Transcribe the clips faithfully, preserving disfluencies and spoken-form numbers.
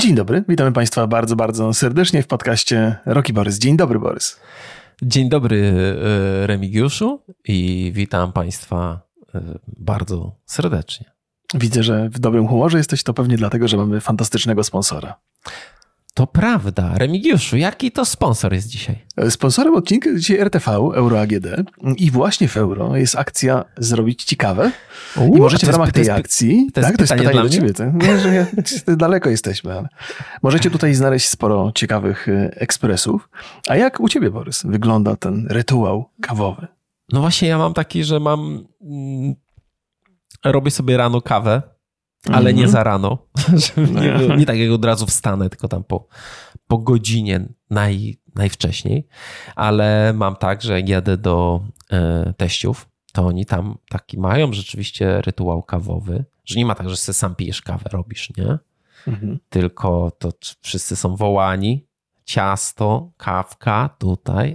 Dzień dobry, witamy Państwa bardzo, bardzo serdecznie w podcaście Roki Borys. Dzień dobry, Borys. Dzień dobry, Remigiuszu, i witam Państwa bardzo serdecznie. Widzę, że w dobrym humorze jesteś, to pewnie dlatego, że mamy fantastycznego sponsora. To prawda. Remigiuszu, jaki to sponsor jest dzisiaj? Sponsorem odcinka jest dzisiaj R T V, Euro A G D, i właśnie w Euro jest akcja Zrobić Ci kawę. I możecie w ramach tej akcji... To jest tak, to jest pytanie dla do mnie? ciebie. To, nie, że ja, daleko jesteśmy, ale możecie tutaj znaleźć sporo ciekawych ekspresów. A jak u ciebie, Borys, wygląda ten rytuał kawowy? No właśnie, ja mam taki, że mam... Mm, robię sobie rano kawę, ale mm-hmm. nie za rano. nie, nie tak jak od razu wstanę, tylko tam po, po godzinie naj, najwcześniej. Ale mam tak, że jak jadę do e, teściów, to oni tam taki mają rzeczywiście rytuał kawowy, że nie ma tak, że sobie sam pijesz kawę, robisz, nie? Mm-hmm. Tylko to wszyscy są wołani, ciasto, kawka tutaj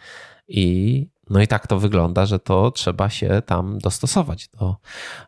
i no i tak to wygląda, że to trzeba się tam dostosować do,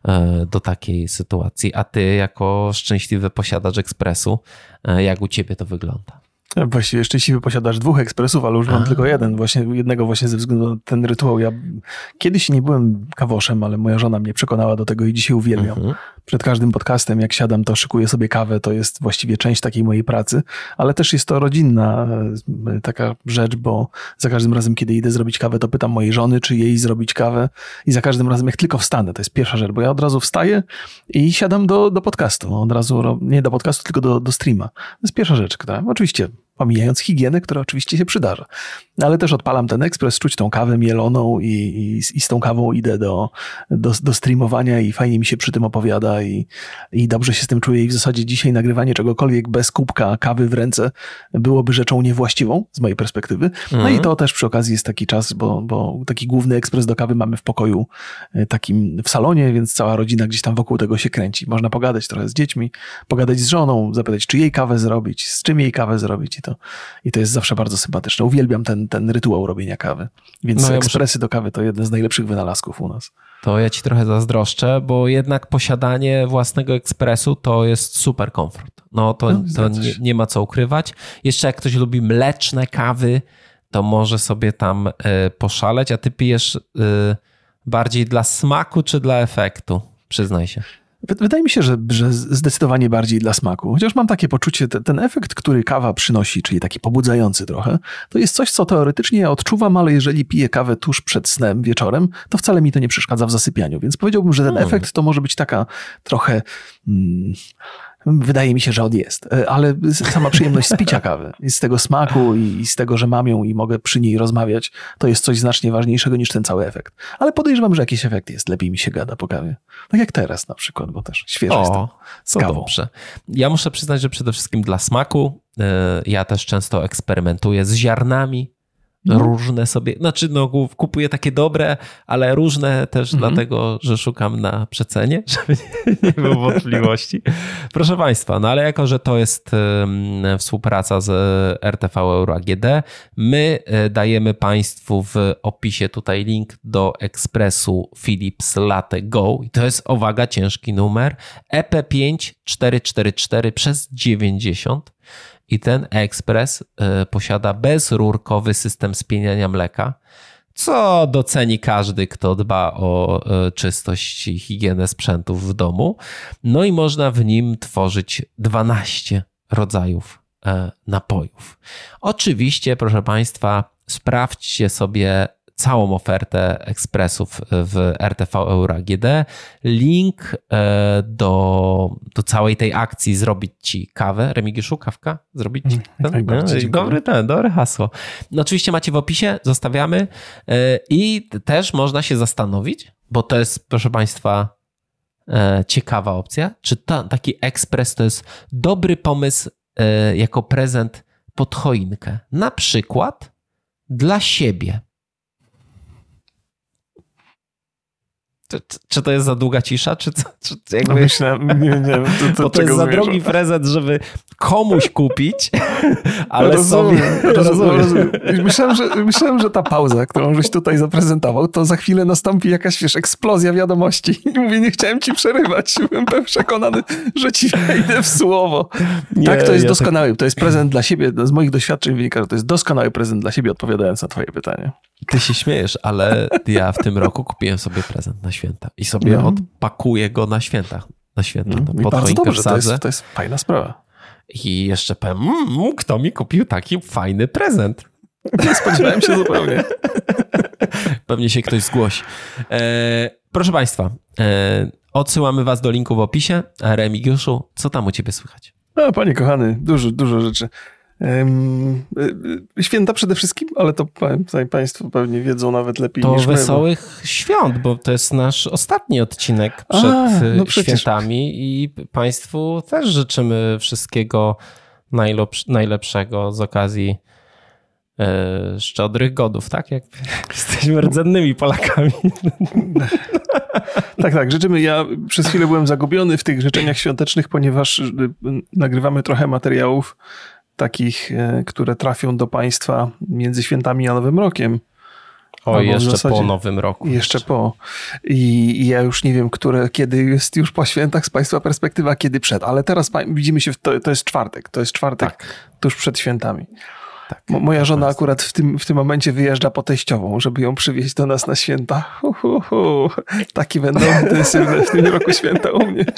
do takiej sytuacji. A ty jako szczęśliwy posiadacz ekspresu, jak u ciebie to wygląda? Właściwie szczęśliwy posiadasz dwóch ekspresów, ale już mam A. tylko jeden. Właśnie jednego właśnie ze względu na ten rytuał. Ja kiedyś nie byłem kawoszem, ale moja żona mnie przekonała do tego i dzisiaj uwielbiam. Mhm. Przed każdym podcastem, jak siadam, to szykuję sobie kawę. To jest właściwie część takiej mojej pracy, ale też jest to rodzinna taka rzecz, bo za każdym razem, kiedy idę zrobić kawę, to pytam mojej żony, czy jej zrobić kawę, i za każdym razem, jak tylko wstanę, to jest pierwsza rzecz, bo ja od razu wstaję i siadam do, do podcastu. Od razu, nie do podcastu, tylko do, do streama. To jest pierwsza rzecz, która oczywiście... pomijając higienę, która oczywiście się przydarza. Ale też odpalam ten ekspres, czuć tą kawę mieloną i, i, i z tą kawą idę do, do, do streamowania i fajnie mi się przy tym opowiada i, i dobrze się z tym czuję i w zasadzie dzisiaj nagrywanie czegokolwiek bez kubka kawy w ręce byłoby rzeczą niewłaściwą z mojej perspektywy. No mhm. i to też przy okazji jest taki czas, bo, bo taki główny ekspres do kawy mamy w pokoju takim w salonie, więc cała rodzina gdzieś tam wokół tego się kręci. Można pogadać trochę z dziećmi, pogadać z żoną, zapytać, czy jej kawę zrobić, z czym jej kawę zrobić. I to, i to jest zawsze bardzo sympatyczne. Uwielbiam ten, ten rytuał robienia kawy. Więc no ja ekspresy muszę... do kawy to jeden z najlepszych wynalazków u nas. To ja ci trochę zazdroszczę, bo jednak posiadanie własnego ekspresu to jest super komfort. No to, no, to nie, nie ma co ukrywać. Jeszcze jak ktoś lubi mleczne kawy, to może sobie tam y, poszaleć, a ty pijesz y, bardziej dla smaku czy dla efektu? Przyznaj się. Wydaje mi się, że, że zdecydowanie bardziej dla smaku. Chociaż mam takie poczucie, te, ten efekt, który kawa przynosi, czyli taki pobudzający trochę, to jest coś, co teoretycznie ja odczuwam, ale jeżeli piję kawę tuż przed snem wieczorem, to wcale mi to nie przeszkadza w zasypianiu. Więc powiedziałbym, że ten hmm. efekt to może być taka trochę... Hmm, wydaje mi się, że on jest, ale sama przyjemność z picia kawy i z tego smaku i z tego, że mam ją i mogę przy niej rozmawiać, to jest coś znacznie ważniejszego niż ten cały efekt. Ale podejrzewam, że jakiś efekt jest. Lepiej mi się gada po kawie. Tak jak teraz na przykład, bo też świeżo jestem z kawą. Dobrze. Ja muszę przyznać, że przede wszystkim dla smaku ja też często eksperymentuję z ziarnami. No. Różne sobie, znaczy no kupuję takie dobre, ale różne też mm-hmm. dlatego, że szukam na przecenie, żeby nie, nie było wątpliwości. Proszę Państwa, no ale jako, że to jest um, współpraca z R T V Euro A G D, my dajemy Państwu w opisie tutaj link do ekspresu Philips Latte Go i to jest, uwaga, ciężki numer E P pięć cztery cztery cztery przez dziewięćdziesiąt. I ten ekspres y, posiada bezrurkowy system spieniania mleka, co doceni każdy, kto dba o y, czystość i higienę sprzętów w domu. No i można w nim tworzyć dwanaście rodzajów y, napojów. Oczywiście, proszę Państwa, sprawdźcie sobie całą ofertę ekspresów w R T V Euro A G D. Link do, do całej tej akcji Zrobić Ci kawę. Remigiuszu, kawka? Zrobić Ci? Ten? No, dobry ten, dobre hasło. No, oczywiście macie w opisie, zostawiamy. I też można się zastanowić, bo to jest, proszę Państwa, ciekawa opcja, czy ta, taki ekspres to jest dobry pomysł jako prezent pod choinkę. Na przykład dla siebie. Czy, czy to jest za długa cisza, czy co? Czy jakby... no myślę, nie, nie, to, to, bo to jest za zmierza? drogi prezent, żeby komuś kupić, ale rozumiem, sobie... Rozumiem, rozumiem. Myślałem, że, myślałem, że ta pauza, którą żeś tutaj zaprezentował, to za chwilę nastąpi jakaś, wiesz, eksplozja wiadomości. I mówię, nie chciałem ci przerywać. Byłem przekonany, że ci wejdę w słowo. Nie, tak, to jest ja doskonały. Tak... To jest prezent dla siebie. Z moich doświadczeń wynika, że to jest doskonały prezent dla siebie, odpowiadając na twoje pytanie. Ty się śmiejesz, ale ja w tym roku kupiłem sobie prezent na święta i sobie no. odpakuję go na świętach. Na święta. No, pod bardzo dobrze, to jest, to jest fajna sprawa. I jeszcze powiem, mmm, kto mi kupił taki fajny prezent? Nie spodziewałem się zupełnie. Pewnie się ktoś zgłosi. E, proszę Państwa, e, odsyłamy Was do linku w opisie. Remigiuszu, co tam u Ciebie słychać? A, panie kochany, dużo, dużo rzeczy. Um, święta przede wszystkim, ale to pa, Państwo pewnie wiedzą nawet lepiej to niż my. To wesołych bo... świąt, bo to jest nasz ostatni odcinek przed A, no świętami i Państwu też życzymy wszystkiego najlepsz- najlepszego z okazji e, szczodrych godów, tak? Jak jesteśmy rdzennymi Polakami. Tak, tak, życzymy. Ja przez chwilę byłem zagubiony w tych życzeniach świątecznych, ponieważ nagrywamy trochę materiałów takich, które trafią do Państwa między świętami a Nowym Rokiem. O, jeszcze zasadzie, po Nowym Roku. Jeszcze po. I, I ja już nie wiem, które, kiedy jest już po świętach z Państwa perspektywy, a kiedy przed. Ale teraz widzimy się, w to, to jest czwartek. To jest czwartek tak. tuż przed świętami. Tak, Moja żona akurat w tym, w tym momencie wyjeżdża po teściową, żeby ją przywieźć do nas na święta. Hu, hu, hu. Taki będą intensywne w tym roku święta u mnie.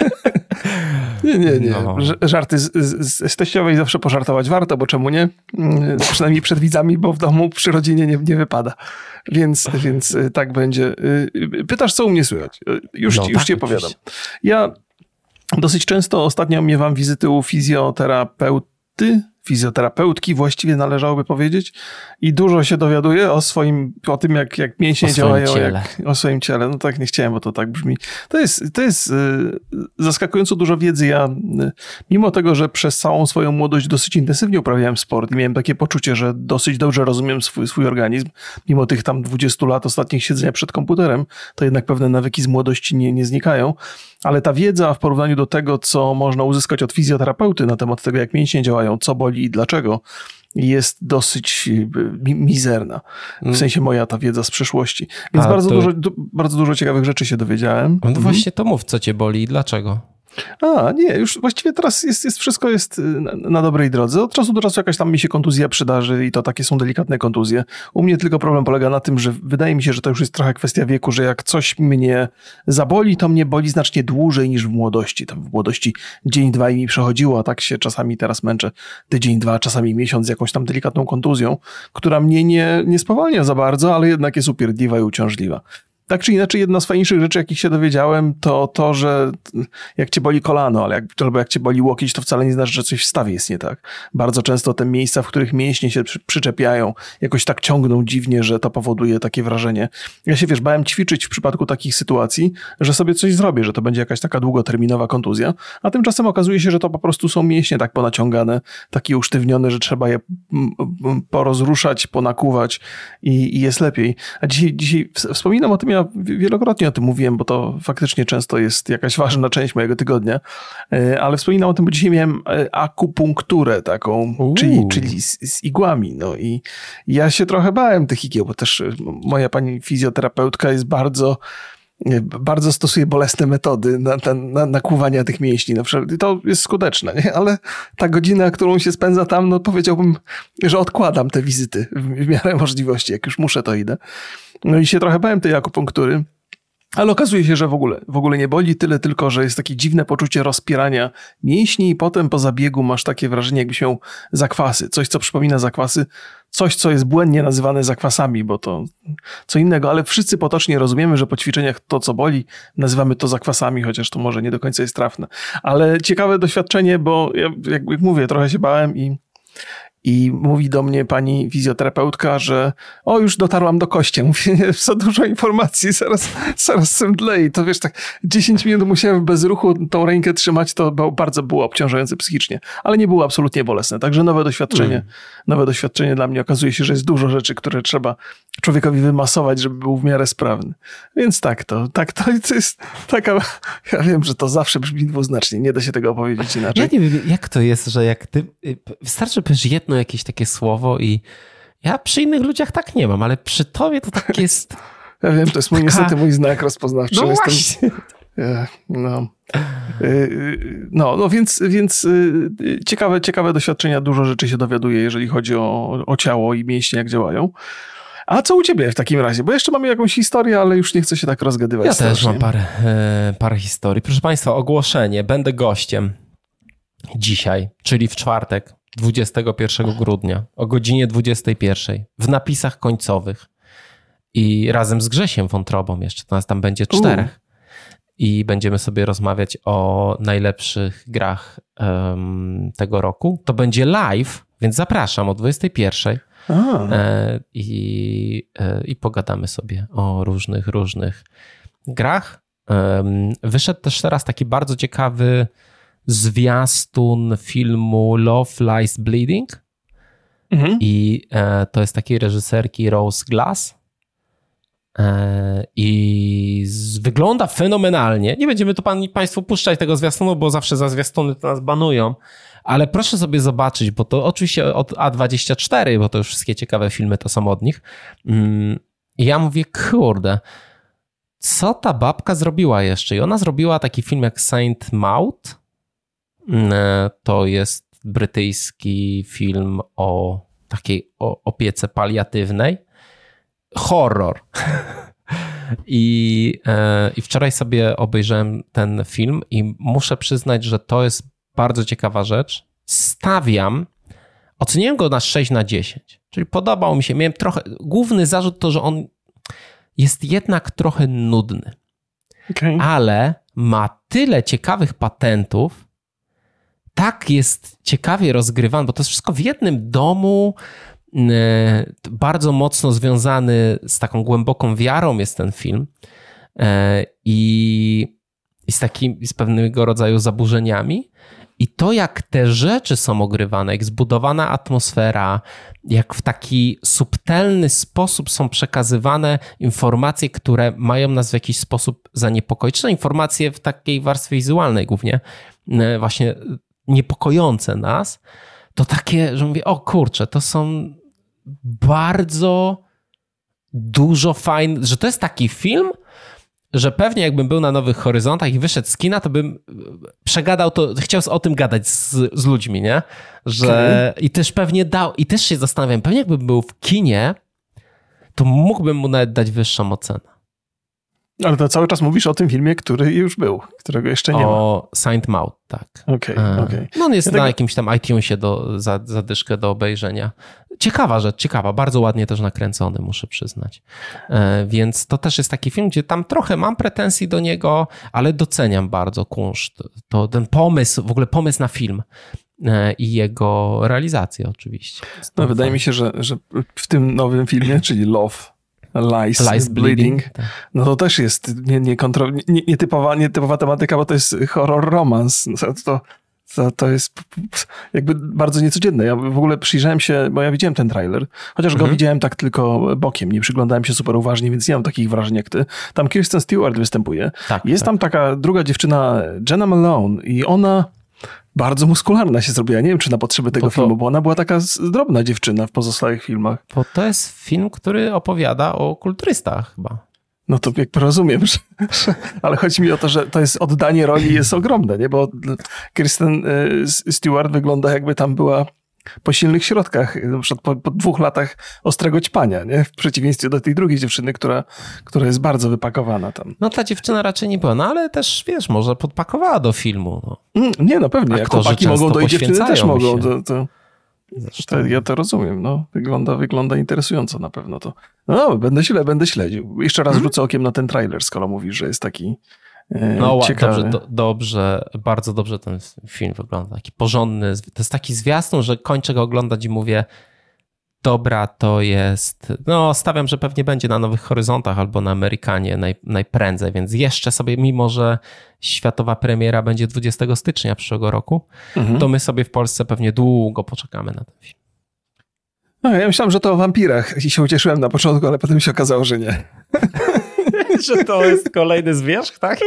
Nie, nie, nie. No. Żarty z, z, z teściowej zawsze pożartować warto, bo czemu nie? Przynajmniej przed widzami, bo w domu przy rodzinie nie, nie wypada. Więc, więc tak będzie. Pytasz, co u mnie słychać? Już, no, już tak, ci opowiadam. Ja dosyć często ostatnio miewam wizyty u fizjoterapeuty, fizjoterapeutki właściwie należałoby powiedzieć i dużo się dowiaduję o swoim, o tym jak, jak mięśnie działają, jak, o swoim ciele. No tak nie chciałem, bo to tak brzmi. To jest, to jest zaskakująco dużo wiedzy. Ja mimo tego, że przez całą swoją młodość dosyć intensywnie uprawiałem sport i miałem takie poczucie, że dosyć dobrze rozumiem swój, swój organizm, mimo tych tam dwudziestu lat ostatnich siedzenia przed komputerem, to jednak pewne nawyki z młodości nie, nie znikają. Ale ta wiedza w porównaniu do tego, co można uzyskać od fizjoterapeuty na temat tego, jak mięśnie działają, co boli i dlaczego, jest dosyć mi- mizerna. W sensie moja ta wiedza z przeszłości. Więc bardzo, to... dużo, bardzo dużo ciekawych rzeczy się dowiedziałem. No właśnie to mów, co cię boli i dlaczego. A, nie, już właściwie teraz jest, jest wszystko jest na, na dobrej drodze. Od czasu do czasu jakaś tam mi się kontuzja przydarzy i to takie są delikatne kontuzje. U mnie tylko problem polega na tym, że wydaje mi się, że to już jest trochę kwestia wieku, że jak coś mnie zaboli, to mnie boli znacznie dłużej niż w młodości. Tam w młodości dzień, dwa i mi przechodziło, a tak się czasami teraz męczę tydzień, dwa, czasami miesiąc z jakąś tam delikatną kontuzją, która mnie nie, nie spowalnia za bardzo, ale jednak jest upierdliwa i uciążliwa. Tak czy inaczej, jedna z fajniejszych rzeczy, jakich się dowiedziałem, to to, że jak cię boli kolano, ale jak, albo jak cię boli łokieć, to wcale nie znaczy, że coś w stawie jest nie tak. Bardzo często te miejsca, w których mięśnie się przy, przyczepiają, jakoś tak ciągną dziwnie, że to powoduje takie wrażenie. Ja się, wiesz, bałem ćwiczyć w przypadku takich sytuacji, że sobie coś zrobię, że to będzie jakaś taka długoterminowa kontuzja, a tymczasem okazuje się, że to po prostu są mięśnie tak ponaciągane, takie usztywnione, że trzeba je porozruszać, ponakuwać i, i jest lepiej. A dzisiaj, dzisiaj wspominam o tym, ja wielokrotnie o tym mówiłem, bo to faktycznie często jest jakaś ważna część mojego tygodnia, ale wspominam o tym, bo dzisiaj miałem akupunkturę taką, czyli, czyli z, z igłami. No i ja się trochę bałem tych igieł, bo też moja pani fizjoterapeutka jest bardzo bardzo stosuje bolesne metody na, na, na nakłuwania tych mięśni. No, to jest skuteczne, nie? Ale ta godzina, którą się spędza tam, no powiedziałbym, że odkładam te wizyty w, w miarę możliwości. Jak już muszę, to idę. No i się trochę bałem tej akupunktury, ale okazuje się, że w ogóle, w ogóle nie boli, tyle tylko, że jest takie dziwne poczucie rozpierania mięśni i potem po zabiegu masz takie wrażenie, jakbyś miał zakwasy. Coś, co przypomina zakwasy, coś, co jest błędnie nazywane zakwasami, bo to co innego, ale wszyscy potocznie rozumiemy, że po ćwiczeniach to, co boli, nazywamy to zakwasami, chociaż to może nie do końca jest trafne. Ale ciekawe doświadczenie, bo ja, jak, jak mówię, trochę się bałem i i mówi do mnie pani fizjoterapeutka, że o, już dotarłam do kości. Mówię, nie, za dużo informacji, zaraz, zaraz zemdlę. I to wiesz, tak dziesięć minut musiałem bez ruchu tą rękę trzymać, to bardzo było obciążające psychicznie, ale nie było absolutnie bolesne. Także nowe doświadczenie, mm. nowe doświadczenie dla mnie. Okazuje się, że jest dużo rzeczy, które trzeba człowiekowi wymasować, żeby był w miarę sprawny. Więc tak to, tak to, to jest taka, ja wiem, że to zawsze brzmi dwuznacznie, nie da się tego opowiedzieć inaczej. Ja nie wiem, jak to jest, że jak ty, wystarczy powiesz jedno jakieś takie słowo i ja przy innych ludziach tak nie mam, ale przy tobie to tak jest... Ja wiem, to jest mój, taka... niestety mój znak rozpoznawczy. No Jestem... właśnie. No. No, no więc, więc ciekawe, ciekawe doświadczenia, dużo rzeczy się dowiaduje, jeżeli chodzi o, o ciało i mięśnie, jak działają. A co u ciebie w takim razie? Bo jeszcze mamy jakąś historię, ale już nie chcę się tak rozgadywać. Ja strasznie. też mam parę, parę historii. Proszę państwa, ogłoszenie. Będę gościem dzisiaj, czyli w czwartek, dwudziestego pierwszego grudnia o godzinie dwudziestej pierwszej w napisach końcowych i razem z Grzesiem Wątrobą jeszcze, to nas tam będzie czterech. U. I będziemy sobie rozmawiać o najlepszych grach um, tego roku. To będzie live, więc zapraszam o dwudziestej pierwszej. E, i, e, I pogadamy sobie o różnych, różnych grach. E, wyszedł też teraz taki bardzo ciekawy zwiastun filmu Love Lies Bleeding. Mhm. I e, to jest takiej reżyserki Rose Glass. I z, wygląda fenomenalnie. Nie będziemy tu pan, państwu puszczać tego zwiastunu, bo zawsze za zwiastuny to nas banują, ale proszę sobie zobaczyć, bo to oczywiście od A dwadzieścia cztery, bo to już wszystkie ciekawe filmy to są od nich. I ja mówię, kurde, co ta babka zrobiła jeszcze? I ona zrobiła taki film jak Saint Maud. To jest brytyjski film o takiej o opiece paliatywnej. Horror. I, e, I wczoraj sobie obejrzałem ten film i muszę przyznać, że to jest bardzo ciekawa rzecz. Stawiam, oceniłem go na sześć na dziesięć, czyli podobał mi się. Miałem trochę, główny zarzut to, że on jest jednak trochę nudny, okay. ale ma tyle ciekawych patentów, tak jest ciekawie rozgrywany, bo to jest wszystko w jednym domu, bardzo mocno związany z taką głęboką wiarą jest ten film i, i z takim, z pewnego rodzaju zaburzeniami. I to, jak te rzeczy są ogrywane, jak zbudowana atmosfera, jak w taki subtelny sposób są przekazywane informacje, które mają nas w jakiś sposób zaniepokoić. Czy to informacje w takiej warstwie wizualnej głównie, właśnie niepokojące nas, to takie, że mówię, o kurczę, to są bardzo dużo fajnych, że to jest taki film, że pewnie jakbym był na Nowych Horyzontach i wyszedł z kina, to bym przegadał to, chciał o tym gadać z, z ludźmi, nie? Że okay. I też pewnie dał, i też się zastanawiam, pewnie jakbym był w kinie, to mógłbym mu nawet dać wyższą ocenę. Ale to cały czas mówisz o tym filmie, który już był, którego jeszcze nie o ma. O Saint Maud, tak. Okej, okay, okej. Okay. No on jest ja na tak... jakimś tam iTunesie do, za, za dyszkę do obejrzenia. Ciekawa rzecz, ciekawa. Bardzo ładnie też nakręcony, muszę przyznać. E, więc to też jest taki film, gdzie tam trochę mam pretensji do niego, ale doceniam bardzo kunszt. To ten pomysł, w ogóle pomysł na film e, i jego realizację oczywiście. No wydaje mi się, że, że w tym nowym filmie, czyli Love Lies, Lies Bleeding, bleeding. Tak. No to też jest nie, nie, kontro, nie, nietypowa, nietypowa tematyka, bo to jest horror romans. To, to, to, to jest jakby bardzo niecodzienne. Ja w ogóle przyjrzałem się, bo ja widziałem ten trailer, chociaż mhm. go widziałem tak tylko bokiem, nie przyglądałem się super uważnie, więc nie mam takich wrażeń jak ty. Tam Kirsten Stewart występuje. Tak, jest tak. tam taka druga dziewczyna, Jenna Malone, i ona bardzo muskularna się zrobiła. Nie wiem, czy na potrzeby tego to, filmu, bo ona była taka drobna dziewczyna w pozostałych filmach. Bo to jest film, który opowiada o kulturystach chyba. No to jakby rozumiem, że, że, ale chodzi mi o to, że to jest oddanie roli jest ogromne, nie? Bo Kristen Stewart wygląda, jakby tam była po silnych środkach, na przykład po, po dwóch latach ostrego ćpania, nie? W przeciwieństwie do tej drugiej dziewczyny, która, która jest bardzo wypakowana tam. No ta dziewczyna raczej nie była, no ale też, wiesz, może podpakowała do filmu. No. Mm, nie, no pewnie, jak chłopaki mogą, to i dziewczyny też mogą. To, to, to, ja to rozumiem, no. Wygląda, wygląda interesująco na pewno to. No, będę, śle, będę śledził. Jeszcze raz hmm? rzucę okiem na ten trailer, skoro mówisz, że jest taki No ciekawy. dobrze, do, dobrze, bardzo dobrze ten film wygląda. Taki porządny, to jest taki zwiastun, że kończę go oglądać i mówię, dobra, to jest, no stawiam, że pewnie będzie na Nowych Horyzontach albo na Amerykanie naj, najprędzej, więc jeszcze sobie, mimo że światowa premiera będzie dwudziestego stycznia przyszłego roku, mhm. to my sobie w Polsce pewnie długo poczekamy na ten film. No, ja myślałem, że to o wampirach i się ucieszyłem na początku, ale potem się okazało, że nie. Że to jest kolejny zwierzch, tak?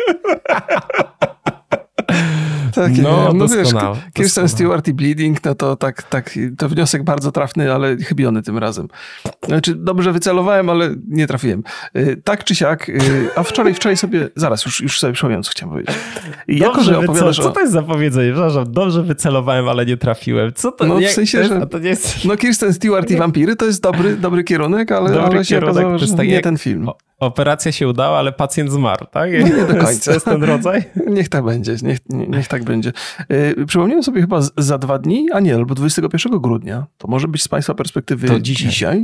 Tak, no, no wiesz, Kirsten doskonałe. Stewart i Bleeding, no to tak, tak, to wniosek bardzo trafny, ale chybiony tym razem. Znaczy, dobrze wycelowałem, ale nie trafiłem. Tak czy siak, a wczoraj, wczoraj sobie, zaraz, już, już sobie przypomniałem, co chciałem powiedzieć. I jako, że opowiadasz co, co to jest za powiedzenie? Przepraszam, dobrze wycelowałem, ale nie trafiłem. Co to? No jak, w sensie, to jest, że to nie jest... no Kirsten Stewart i wampiry to jest dobry, dobry kierunek, ale, dobry ale się kierunek, okazało, że tak nie jak... ten film. Operacja się udała, ale pacjent zmarł, tak? No nie do końca. To jest ten rodzaj? Niech tak będzie, niech, niech tak będzie. Yy, przypomniałem sobie chyba z, za dwa dni, a nie, albo dwudziestego pierwszego grudnia, to może być z Państwa perspektywy to dzisiaj. dzisiaj.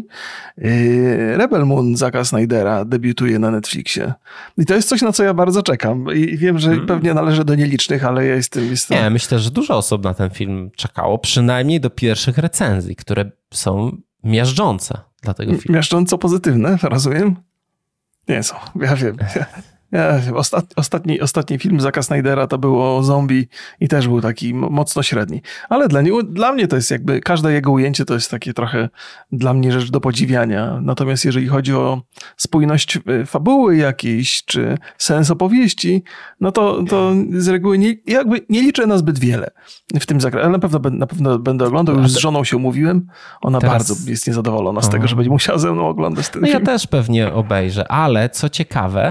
Yy, Rebel Moon Zacka Snydera debiutuje na Netflixie. I to jest coś, na co ja bardzo czekam. I wiem, że hmm. pewnie należę do nielicznych, ale ja jestem... jestem... Nie, myślę, że dużo osób na ten film czekało, przynajmniej do pierwszych recenzji, które są miażdżące dla tego filmu. Miażdżąco pozytywne, rozumiem? Nie są, ja wiem. Ja, ostat, ostatni, ostatni film Zacka Snydera to było o zombie i też był taki mocno średni. Ale dla, nie, dla mnie to jest jakby, każde jego ujęcie to jest takie trochę dla mnie rzecz do podziwiania. Natomiast jeżeli chodzi o spójność fabuły jakiejś, czy sens opowieści, no to, to z reguły nie, jakby nie liczę na zbyt wiele w tym zakresie. Ale na pewno, na pewno będę oglądał. Już z żoną się umówiłem. Ona teraz... bardzo jest niezadowolona z tego, że będzie musiała ze mną oglądać ten no film. Ja też pewnie obejrzę, ale co ciekawe,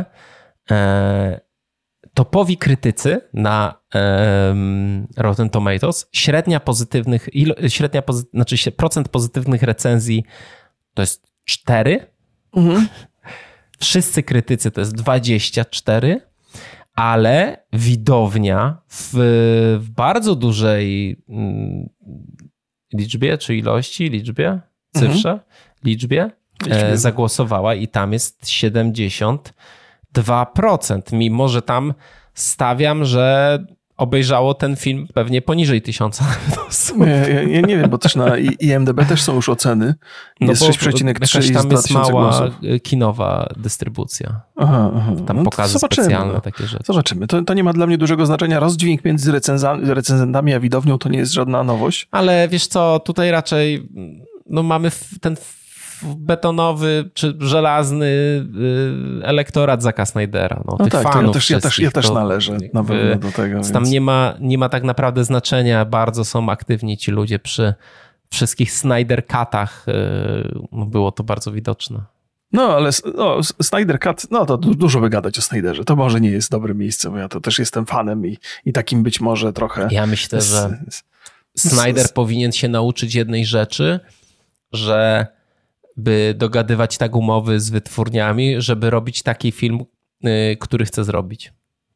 E, topowi krytycy na e, Rotten Tomatoes, średnia pozytywnych, ilo, średnia pozy, znaczy się procent pozytywnych recenzji to jest cztery. Mhm. Wszyscy krytycy to jest dwadzieścia cztery, ale widownia w, w bardzo dużej mm, liczbie, czy ilości, liczbie, cyfrze, mhm. liczbie e, zagłosowała i tam jest siedemdziesiąt dwa procent, mimo że tam stawiam, że obejrzało ten film pewnie poniżej tysiąca osób. Ja, ja, ja nie wiem, bo też na I M D B też są już oceny. Jest no sześć przecinek trzy tam jest mała głosów. Kinowa dystrybucja. Aha, aha. Tam no pokazy specjalne, no. takie rzeczy. Zobaczymy. To, to nie ma dla mnie dużego znaczenia. Rozdźwięk między recenza- recenzentami a widownią to nie jest żadna nowość. Ale wiesz co, tutaj raczej no mamy ten betonowy czy żelazny elektorat Zacka Snydera. No, no tych tak, fanów ja też, ja też, ja też należę jakby, na pewno do tego. Więc... Tam nie ma, nie ma tak naprawdę znaczenia, bardzo są aktywni ci ludzie przy wszystkich Snyder Cutach. Było to bardzo widoczne. No, ale no, Snyder Cut, no to dużo by gadać o Snyderze. To może nie jest dobre miejsce, bo ja to też jestem fanem i, i takim być może trochę... Ja myślę, z, że Snyder z, powinien się nauczyć jednej rzeczy, że by dogadywać tak umowy z wytwórniami, żeby robić taki film, yy, który chce zrobić.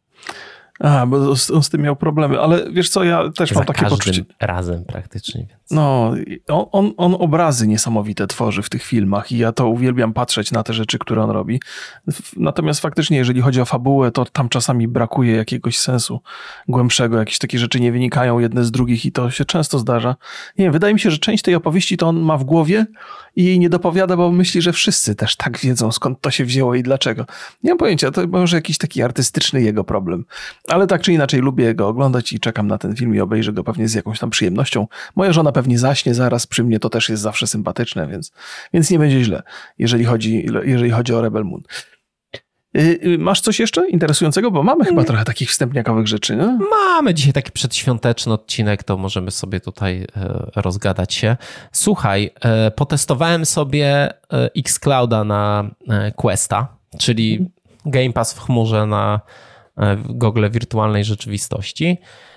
A, bo on z tym miał problemy, ale wiesz co, ja też Za mam takie poczucie... razem praktycznie. Więc. No, on, on, on obrazy niesamowite tworzy w tych filmach i ja to uwielbiam patrzeć na te rzeczy, które on robi. Natomiast faktycznie, jeżeli chodzi o fabułę, to tam czasami brakuje jakiegoś sensu głębszego. Jakieś takie rzeczy nie wynikają jedne z drugich i to się często zdarza. Nie wiem, wydaje mi się, że część tej opowieści to on ma w głowie i jej nie dopowiada, bo myśli, że wszyscy też tak wiedzą, skąd to się wzięło i dlaczego. Nie mam pojęcia, to może jakiś taki artystyczny jego problem. Ale tak czy inaczej lubię go oglądać i czekam na ten film i obejrzę go pewnie z jakąś tam przyjemnością. Moja żona pewnie zaśnie zaraz przy mnie, to też jest zawsze sympatyczne, więc, więc nie będzie źle, jeżeli chodzi, jeżeli chodzi o Rebel Moon. Yy, masz coś jeszcze interesującego? Bo mamy chyba trochę takich wstępniakowych rzeczy, nie? Mamy dzisiaj taki przedświąteczny odcinek, to możemy sobie tutaj e, rozgadać się. Słuchaj, e, potestowałem sobie e, xClouda na e, Questa, czyli mhm. Game Pass w chmurze na Google wirtualnej rzeczywistości.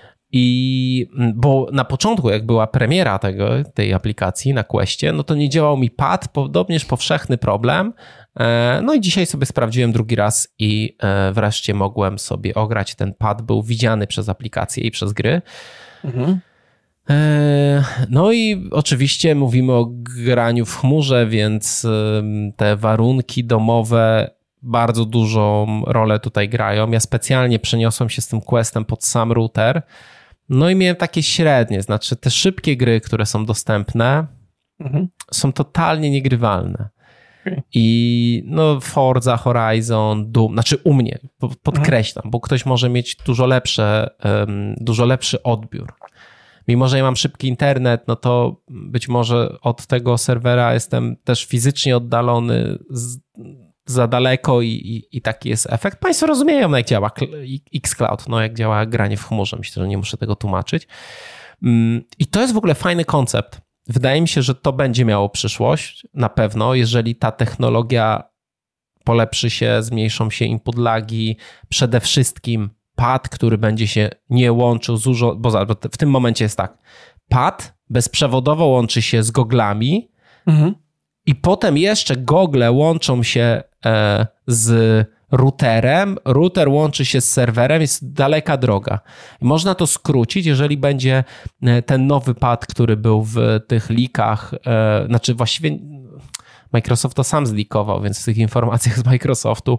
I bo na początku, jak była premiera tego, tej aplikacji na Questie, no to nie działał mi pad, podobnież powszechny problem. No i dzisiaj sobie sprawdziłem drugi raz i wreszcie mogłem sobie ograć. Ten pad był widziany przez aplikację i przez gry. Mhm. No i oczywiście mówimy o graniu w chmurze, więc te warunki domowe bardzo dużą rolę tutaj grają. Ja specjalnie przeniosłem się z tym Questem pod sam router, no i miałem takie średnie, znaczy te szybkie gry, które są dostępne, mhm. są totalnie niegrywalne. Okay. I no Forza Horizon, Doom, znaczy u mnie, podkreślam, mhm. bo ktoś może mieć dużo lepsze, um, dużo lepszy odbiór. Mimo że ja mam szybki internet, no to być może od tego serwera jestem też fizycznie oddalony z, za daleko i, i, i taki jest efekt. Państwo rozumieją, no jak działa xCloud, no jak działa granie w chmurze. Myślę, że nie muszę tego tłumaczyć. I to jest w ogóle fajny koncept. Wydaje mi się, że to będzie miało przyszłość na pewno, jeżeli ta technologia polepszy się, zmniejszą się input lagi, przede wszystkim pad, który będzie się nie łączył z urząd... bo w tym momencie jest tak, pad bezprzewodowo łączy się z goglami mhm. i potem jeszcze gogle łączą się e, z routerem, router łączy się z serwerem, jest daleka droga. I można to skrócić, jeżeli będzie ten nowy pad, który był w tych leakach, e, znaczy właściwie Microsoft to sam zlikował, więc w tych informacjach z Microsoftu,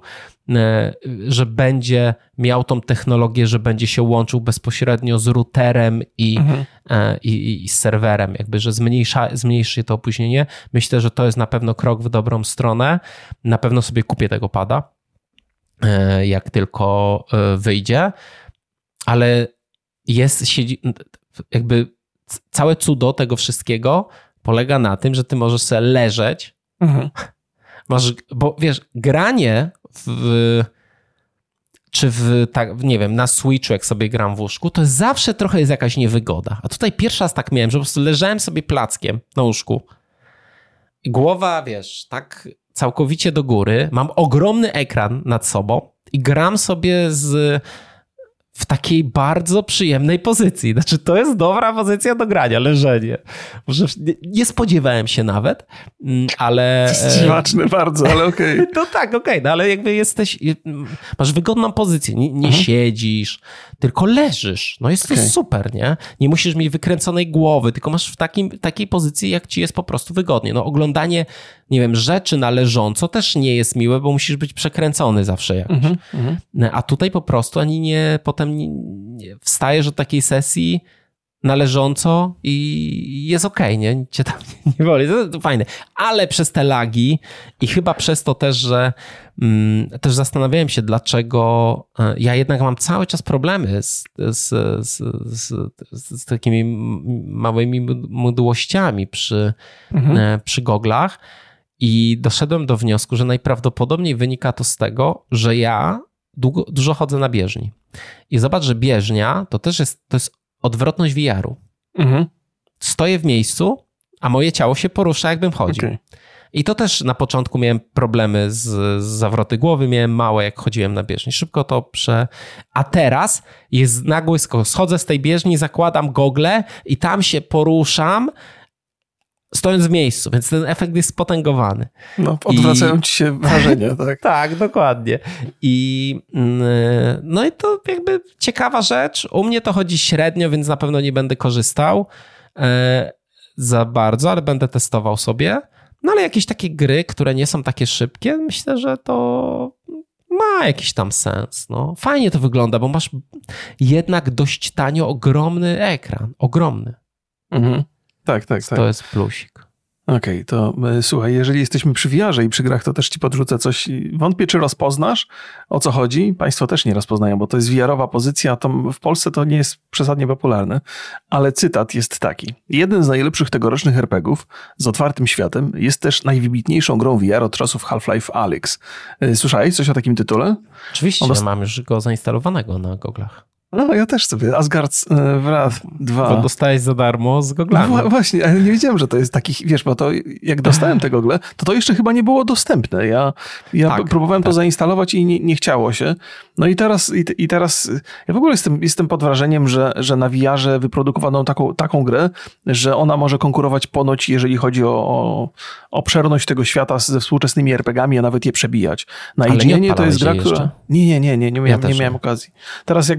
że będzie miał tą technologię, że będzie się łączył bezpośrednio z routerem i, mhm. i, i z serwerem, jakby, że zmniejsza, zmniejszy to opóźnienie. Myślę, że to jest na pewno krok w dobrą stronę. Na pewno sobie kupię tego pada, jak tylko wyjdzie, ale jest, siedzi, jakby całe cudo tego wszystkiego polega na tym, że ty możesz sobie leżeć. Mhm. Masz, bo wiesz, granie w, czy w, tak, nie wiem, na Switchu, jak sobie gram w łóżku, to zawsze trochę jest jakaś niewygoda. A tutaj pierwszy raz tak miałem, że po prostu leżałem sobie plackiem na łóżku. Głowa, wiesz, tak całkowicie do góry. Mam ogromny ekran nad sobą i gram sobie z... w takiej bardzo przyjemnej pozycji. Znaczy, to jest dobra pozycja do grania, leżenie. Może nie, nie spodziewałem się nawet, ale... To jest dziwaczne bardzo, ale okej. Okay. No tak, okej, okay, no ale jakby jesteś... Masz wygodną pozycję, nie, nie mhm. siedzisz, tylko leżysz. No jest to okay. super, nie? Nie musisz mieć wykręconej głowy, tylko masz w takim, takiej pozycji, jak ci jest po prostu wygodnie. No oglądanie, nie wiem, rzeczy na leżąco też nie jest miłe, bo musisz być przekręcony zawsze jakoś. Mhm. Mhm. A tutaj po prostu ani nie... potem Nie, nie, wstajesz od takiej sesji na leżąco i jest okej, okay, nie? Nic cię tam nie, nie boli. To, to fajne. Ale przez te lagi i chyba przez to też, że mm, też zastanawiałem się, dlaczego ja jednak mam cały czas problemy z, z, z, z, z takimi małymi mdłościami przy, mhm. przy goglach i doszedłem do wniosku, że najprawdopodobniej wynika to z tego, że ja długo, dużo chodzę na bieżni. I zobacz, że bieżnia to też jest, to jest odwrotność V R-u. Mhm. Stoję w miejscu, a moje ciało się porusza, jakbym chodził. Okay. I to też na początku miałem problemy z, z zawroty głowy, miałem małe, jak chodziłem na bieżni. Szybko to prze... A teraz jest nagły skok. Schodzę z tej bieżni, zakładam gogle i tam się poruszam, stojąc w miejscu, więc ten efekt jest spotęgowany. No, odwracają I... ci się wrażenia, tak? Tak, dokładnie. I no i to jakby ciekawa rzecz. U mnie to chodzi średnio, więc na pewno nie będę korzystał e, za bardzo, ale będę testował sobie. No ale jakieś takie gry, które nie są takie szybkie, myślę, że to ma jakiś tam sens. No. Fajnie to wygląda, bo masz jednak dość tanio ogromny ekran. Ogromny. Mhm. Tak, tak, tak. To jest plusik. Okej, okay, to y, słuchaj, jeżeli jesteśmy przy V R-ze i przy grach, to też ci podrzucę coś. Wątpię, czy rozpoznasz, o co chodzi. Państwo też nie rozpoznają, bo to jest V R-owa pozycja. To w Polsce to nie jest przesadnie popularne, ale cytat jest taki. Jeden z najlepszych tegorocznych er pe gie ów z otwartym światem jest też najwybitniejszą grą V R od czasów Half-Life Alyx. Y, słyszałeś coś o takim tytule? Oczywiście, dost... mam już go zainstalowanego na goglach. No, ja też sobie. Asgard's Wrath dwa. Bo dostałeś za darmo z goglami. No właśnie, ale nie wiedziałem, że to jest takich, wiesz, bo to jak dostałem te gogle, to to jeszcze chyba nie było dostępne. Ja, ja tak, próbowałem tak. to zainstalować i nie, nie chciało się. No i teraz, i, i teraz ja w ogóle jestem, jestem pod wrażeniem, że, że na V R-ze wyprodukowano taką, taką grę, że ona może konkurować ponoć, jeżeli chodzi o, o obszerność tego świata ze współczesnymi er pe gie ami, a nawet je przebijać. Na I G N to jest gra, która... Nie, nie, nie, nie, nie miałem, ja nie miałem okazji. Teraz jakby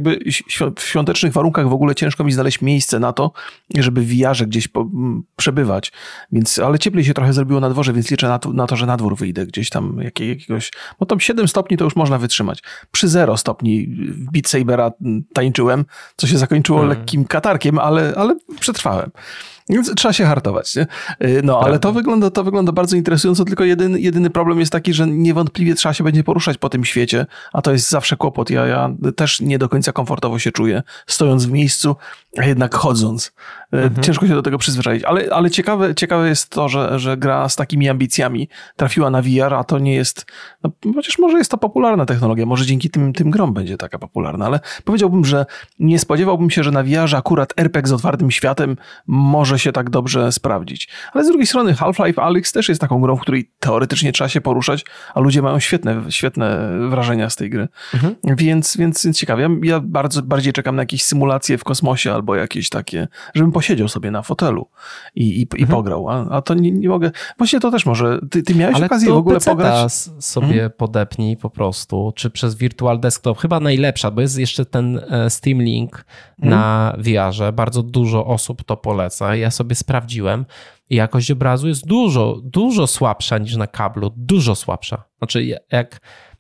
w świątecznych warunkach w ogóle ciężko mi znaleźć miejsce na to, żeby w V R-ze gdzieś po, m, przebywać. Więc, ale cieplej się trochę zrobiło na dworze, więc liczę na to, na to że na dwór wyjdę gdzieś tam jakie, jakiegoś... Bo tam siedem stopni to już można wytrzymać. Przy zero stopni w Beat Sabera tańczyłem, co się zakończyło hmm. lekkim katarkiem, ale, ale przetrwałem. Więc trzeba się hartować, nie? No, ale to wygląda, to wygląda bardzo interesująco, tylko jedyny, jedyny problem jest taki, że niewątpliwie trzeba się będzie poruszać po tym świecie, a to jest zawsze kłopot. Ja, ja też nie do końca komfortowo się czuję, stojąc w miejscu, a jednak chodząc. Mhm. Ciężko się do tego przyzwyczaić. Ale, ale ciekawe, ciekawe jest to, że, że gra z takimi ambicjami trafiła na V R, a to nie jest... No, chociaż może jest to popularna technologia, może dzięki tym, tym grom będzie taka popularna, ale powiedziałbym, że nie spodziewałbym się, że na V R-ze akurat R P G z otwartym światem może się tak dobrze sprawdzić. Ale z drugiej strony Half-Life Alyx też jest taką grą, w której teoretycznie trzeba się poruszać, a ludzie mają świetne, świetne wrażenia z tej gry. Mhm. Więc, więc, więc ciekawie. Ja, ja bardzo, bardziej czekam na jakieś symulacje w kosmosie albo jakieś takie, żebym posiedział sobie na fotelu i, i, i mhm. pograł. A, a to nie, nie mogę... Właśnie to też może... Ty, ty miałeś Ale okazję w ogóle pograć? sobie mhm. podepnij po prostu, czy przez Virtual Desktop. Chyba najlepsza, bo jest jeszcze ten Steam Link mhm. na V R-ze. Bardzo dużo osób to poleca. Ja sobie sprawdziłem i jakość obrazu jest dużo, dużo słabsza niż na kablu. Dużo słabsza. Znaczy jak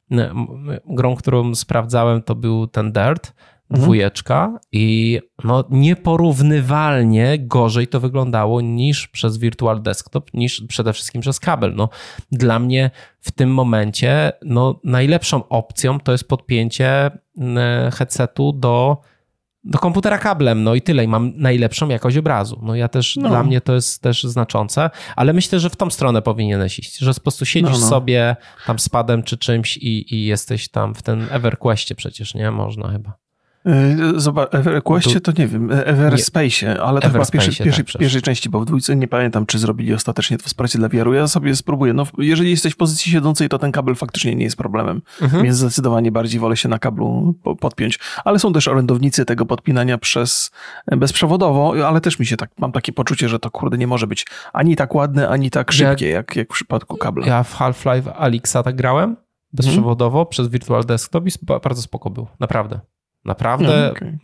grą, którą sprawdzałem, to był ten Dirt, dwójeczka mhm. i no nieporównywalnie gorzej to wyglądało niż przez Virtual Desktop, niż przede wszystkim przez kabel. No, dla mnie w tym momencie no, najlepszą opcją to jest podpięcie headsetu do do komputera kablem, no i tyle. I mam najlepszą jakość obrazu. No ja też, no. Dla mnie to jest też znaczące, ale myślę, że w tą stronę powinieneś iść, że po prostu siedzisz no, no. sobie tam z padem czy czymś i, i jesteś tam w ten EverQuestie przecież, nie? Można chyba. Zobacz, EverQuestie to nie wiem, Everspace, ale to chyba pierwszy, pierwszy, tak, pierwszej części, bo w dwójce nie pamiętam, czy zrobili ostatecznie to w wsparcie dla V R-u. Ja sobie spróbuję. No, jeżeli jesteś w pozycji siedzącej, to ten kabel faktycznie nie jest problemem, mhm. więc zdecydowanie bardziej wolę się na kablu podpiąć. Ale są też orędownicy tego podpinania przez bezprzewodowo, ale też mi się tak, mam takie poczucie, że to kurde nie może być ani tak ładne, ani tak szybkie, jak, jak, jak w przypadku kabla. Ja w Half-Life Alyxa tak grałem bezprzewodowo hmm. przez Virtual Desktop i bardzo spoko był, naprawdę. Naprawdę no, okay.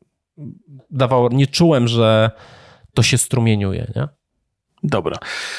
dawało, nie czułem, że to się strumieniuje, nie? Dobra.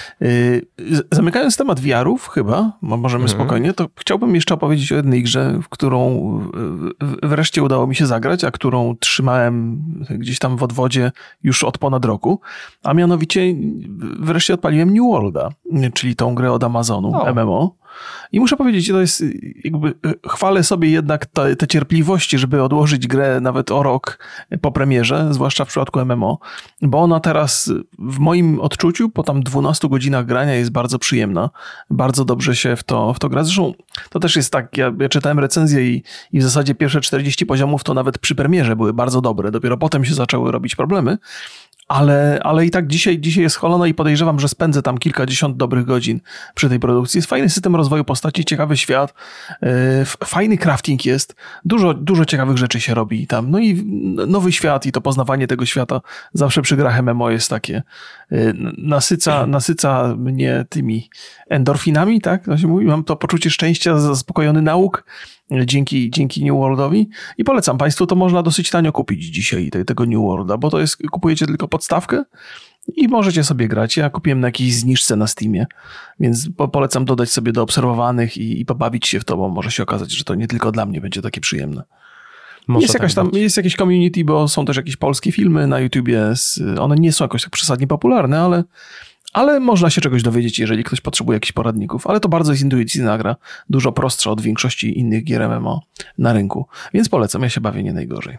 Zamykając temat V R-ów chyba, możemy mm-hmm. spokojnie, to chciałbym jeszcze opowiedzieć o jednej grze, w którą wreszcie udało mi się zagrać, a którą trzymałem gdzieś tam w odwodzie już od ponad roku, a mianowicie wreszcie odpaliłem New Worlda, czyli tą grę od Amazonu, oh. M M O. I muszę powiedzieć, to jest jakby, chwalę sobie jednak te, te cierpliwości, żeby odłożyć grę nawet o rok po premierze, zwłaszcza w przypadku M M O, bo ona teraz w moim odczuciu po tam dwunastu godzinach grania jest bardzo przyjemna, bardzo dobrze się w to, w to gra. Zresztą to też jest tak, ja, ja czytałem recenzję i, i w zasadzie pierwsze czterdzieści poziomów to nawet przy premierze były bardzo dobre, dopiero potem się zaczęły robić problemy. Ale, ale i tak dzisiaj, dzisiaj jest chwalona i podejrzewam, że spędzę tam kilkadziesiąt dobrych godzin przy tej produkcji. Jest fajny system rozwoju postaci, ciekawy świat, yy, fajny crafting jest, dużo, dużo ciekawych rzeczy się robi tam. No i nowy świat i to poznawanie tego świata zawsze przy grach M M O jest takie, yy, nasyca, nasyca mnie tymi endorfinami, tak? To się mówi. Mam to poczucie szczęścia, zaspokojony nauk dzięki, dzięki New Worldowi i polecam Państwu, to można dosyć tanio kupić dzisiaj tego New Worlda, bo to jest, kupujecie tylko podstawkę i możecie sobie grać. Ja kupiłem na jakiejś zniżce na Steamie, więc polecam dodać sobie do obserwowanych i, i pobawić się w to, bo może się okazać, że to nie tylko dla mnie będzie takie przyjemne. Może jest, jakaś tam, jest jakieś community, bo są też jakieś polskie filmy na YouTubie, z, one nie są jakoś tak przesadnie popularne, ale Ale można się czegoś dowiedzieć, jeżeli ktoś potrzebuje jakichś poradników. Ale to bardzo jest intuicyjna gra. Dużo prostsza od większości innych gier M M O na rynku. Więc polecam, ja się bawię nie najgorzej.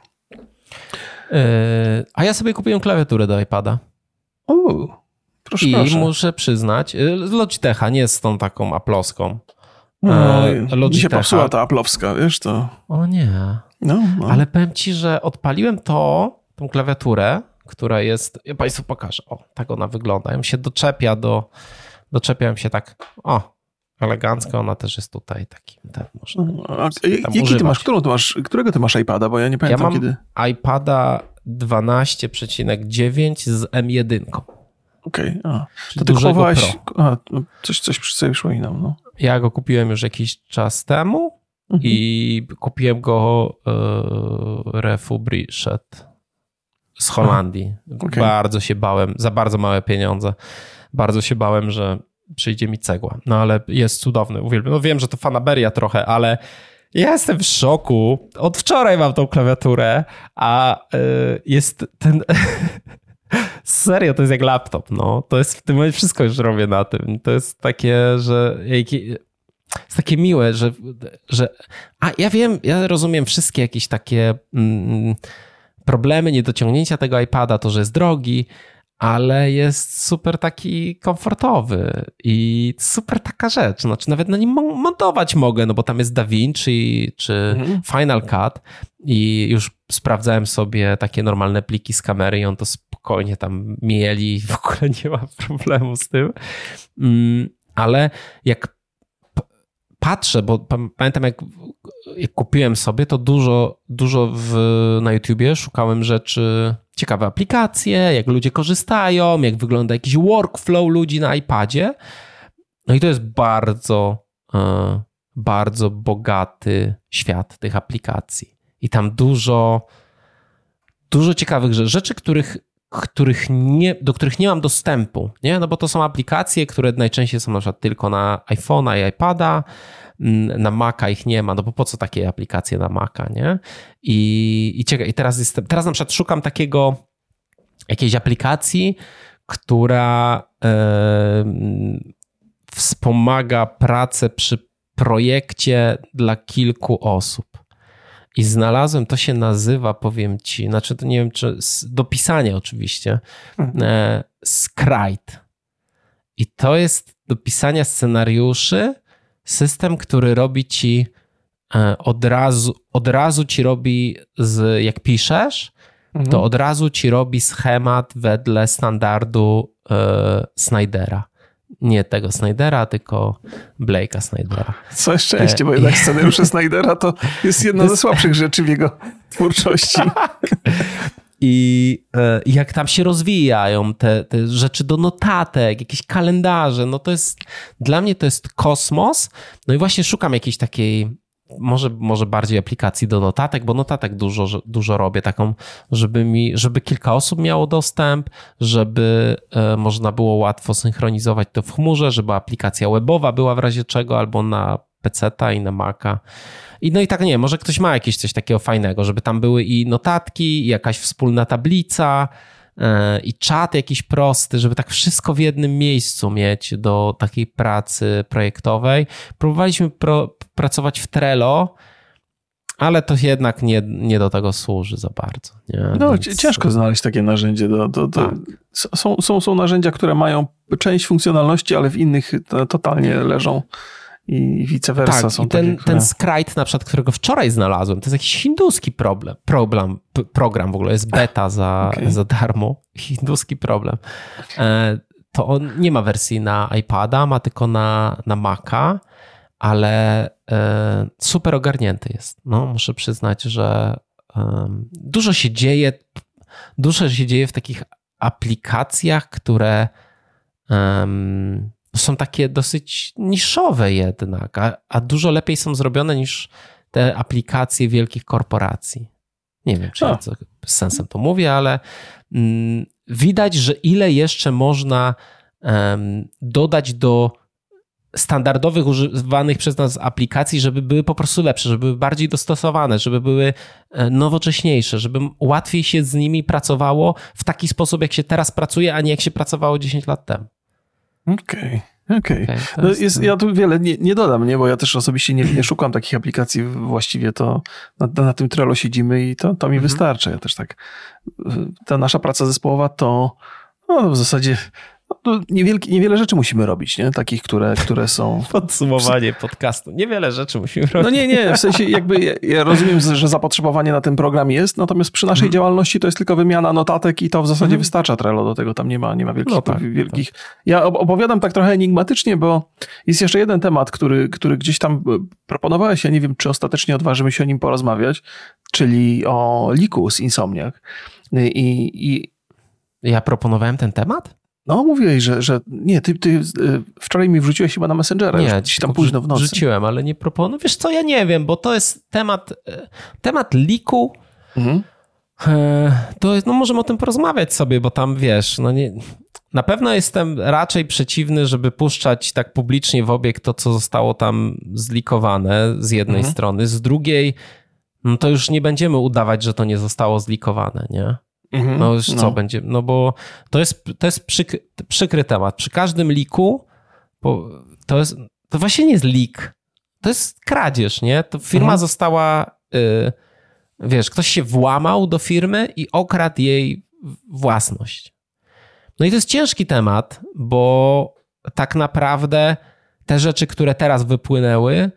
Yy, a ja sobie kupiłem klawiaturę do iPada. Uuu, proszę, I proszę. muszę przyznać, z Logitecha, nie z tą taką aplowską. No, mi się popsuła ta aplowska, wiesz to. O nie. No, no. Ale powiem ci, że odpaliłem to, tą klawiaturę, która jest, ja Państwu pokażę, o, tak ona wygląda. Ja się doczepia do, doczepiałem się tak, o, elegancko, ona też jest tutaj taki, tak można. A, jaki używać. Ty masz, którą ty masz, którego ty masz iPada, bo ja nie pamiętam ja mam kiedy. iPada dwanaście przecinek dziewięć z M jeden. Okej, okay, to ty kupowałeś, a, coś, coś sobie przypominam, no. Ja go kupiłem już jakiś czas temu mhm. i kupiłem go e, refurbished z Holandii. Okay. Bardzo się bałem, za bardzo małe pieniądze. Bardzo się bałem, że przyjdzie mi cegła. No ale jest cudowny, uwielbiam. No wiem, że to fanaberia trochę, ale ja jestem w szoku. Od wczoraj mam tą klawiaturę, a y, jest ten... Serio, to jest jak laptop, no. To jest w tym momencie wszystko już robię na tym. To jest takie, że... Jest takie miłe, że... że a ja wiem, ja rozumiem wszystkie jakieś takie mm, problemy, niedociągnięcia tego iPada, to, że jest drogi, ale jest super taki komfortowy i super taka rzecz. Znaczy nawet na nim montować mogę, no bo tam jest DaVinci czy mhm. Final Cut i już sprawdzałem sobie takie normalne pliki z kamery i on to spokojnie tam mieli i w ogóle nie ma problemu z tym. Ale jak patrzę, bo pamiętam jak, jak kupiłem sobie, to dużo, dużo w, na YouTubie szukałem rzeczy, ciekawe aplikacje, jak ludzie korzystają, jak wygląda jakiś workflow ludzi na iPadzie. No i to jest bardzo, bardzo bogaty świat tych aplikacji. I tam dużo, dużo ciekawych rzeczy, rzeczy, których, których nie, do których nie mam dostępu, nie? No bo to są aplikacje, które najczęściej są na przykład tylko na iPhone'a i iPada, na Maca ich nie ma, no bo po co takie aplikacje na Maca, nie? I, i, ciekawe, i teraz, jestem, teraz na przykład szukam takiego, jakiejś aplikacji, która e, wspomaga pracę przy projekcie dla kilku osób. I znalazłem, to się nazywa, powiem ci, znaczy to nie wiem, czy do pisania oczywiście, mhm. e, Scrite. I to jest do pisania scenariuszy system, który robi ci e, od razu, od razu ci robi, z, jak piszesz, mhm. to od razu ci robi schemat wedle standardu e, Snydera. Nie tego Snydera, tylko Blake'a Snydera. Co szczęście, bo jednak scenariusze Snydera to jest jedna ze słabszych rzeczy w jego twórczości. I e, jak tam się rozwijają te, te rzeczy do notatek, jakieś kalendarze, no to jest, dla mnie to jest kosmos. No i właśnie szukam jakiejś takiej, może, może bardziej aplikacji do notatek, bo notatek dużo, dużo robię, taką, żeby mi, żeby kilka osób miało dostęp, żeby e, można było łatwo synchronizować to w chmurze, żeby aplikacja webowa była w razie czego, albo na peceta i na Maca. I no i tak nie, może ktoś ma jakieś coś takiego fajnego, żeby tam były i notatki, i jakaś wspólna tablica, yy, i czat jakiś prosty, żeby tak wszystko w jednym miejscu mieć do takiej pracy projektowej. Próbowaliśmy pro, pracować w Trello, ale to jednak nie, nie do tego służy za bardzo. Nie? No Więc... ciężko znaleźć takie narzędzie. Do, do, do... Tak. Są, są, są narzędzia, które mają część funkcjonalności, ale w innych totalnie leżą. I vice versa. Tak, są i ten, takie, które... ten Scrite na przykład, którego wczoraj znalazłem, to jest jakiś hinduski problem, problem program w ogóle, jest beta za, okay. za darmo, hinduski problem. To on nie ma wersji na iPada, ma tylko na, na Maca, ale super ogarnięty jest. No, muszę przyznać, że dużo się dzieje, dużo się dzieje w takich aplikacjach, które um, są takie dosyć niszowe jednak, a, a dużo lepiej są zrobione niż te aplikacje wielkich korporacji. Nie wiem, czy ja co, z sensem to mówię, ale mm, widać, że ile jeszcze można um, dodać do standardowych używanych przez nas aplikacji, żeby były po prostu lepsze, żeby były bardziej dostosowane, żeby były nowocześniejsze, żeby łatwiej się z nimi pracowało w taki sposób, jak się teraz pracuje, a nie jak się pracowało dziesięć lat temu. Okej. Okay. Okej. Okay. Okay, no jest, ja tu wiele nie, nie dodam, nie, bo ja też osobiście nie, nie szukam takich aplikacji. Właściwie to na, na tym Trello siedzimy i to, to mi mhm. wystarczy. Ja też tak, ta nasza praca zespołowa to no, w zasadzie no, niewielkie, niewiele rzeczy musimy robić, nie? Takich, które, które są... Podsumowanie podcastu. Niewiele rzeczy musimy robić. No nie, nie, w sensie jakby ja, ja rozumiem, że zapotrzebowanie na ten program jest, natomiast przy naszej hmm. działalności to jest tylko wymiana notatek i to w zasadzie hmm. wystarcza Trello do tego, tam nie ma, nie ma wielkich... No tak, wielkich... Tak. Ja opowiadam tak trochę enigmatycznie, bo jest jeszcze jeden temat, który, który gdzieś tam proponowałeś, ja nie wiem, czy ostatecznie odważymy się o nim porozmawiać, czyli o liku z Insomniac. I, i... Ja proponowałem ten temat? No mówiłeś, że, że nie, ty, ty wczoraj mi wrzuciłeś chyba na Messengera. Nie, już tam późno w nocy. Wrzuciłem, ale nie proponuję. Wiesz co, ja nie wiem, bo to jest temat, temat leaku. Mhm. To jest, no możemy o tym porozmawiać sobie, bo tam wiesz, no nie... Na pewno jestem raczej przeciwny, żeby puszczać tak publicznie w obieg to, co zostało tam zlikowane z jednej mhm. strony. Z drugiej, no to już nie będziemy udawać, że to nie zostało zlikowane, nie? Mhm. No już co no. będzie? No bo to jest, to jest przykry, przykry temat. Przy każdym liku to jest, to właśnie nie jest leak. To jest kradzież, nie? To firma mhm. została, y, wiesz, ktoś się włamał do firmy i okradł jej własność. No i to jest ciężki temat, bo tak naprawdę te rzeczy, które teraz wypłynęły,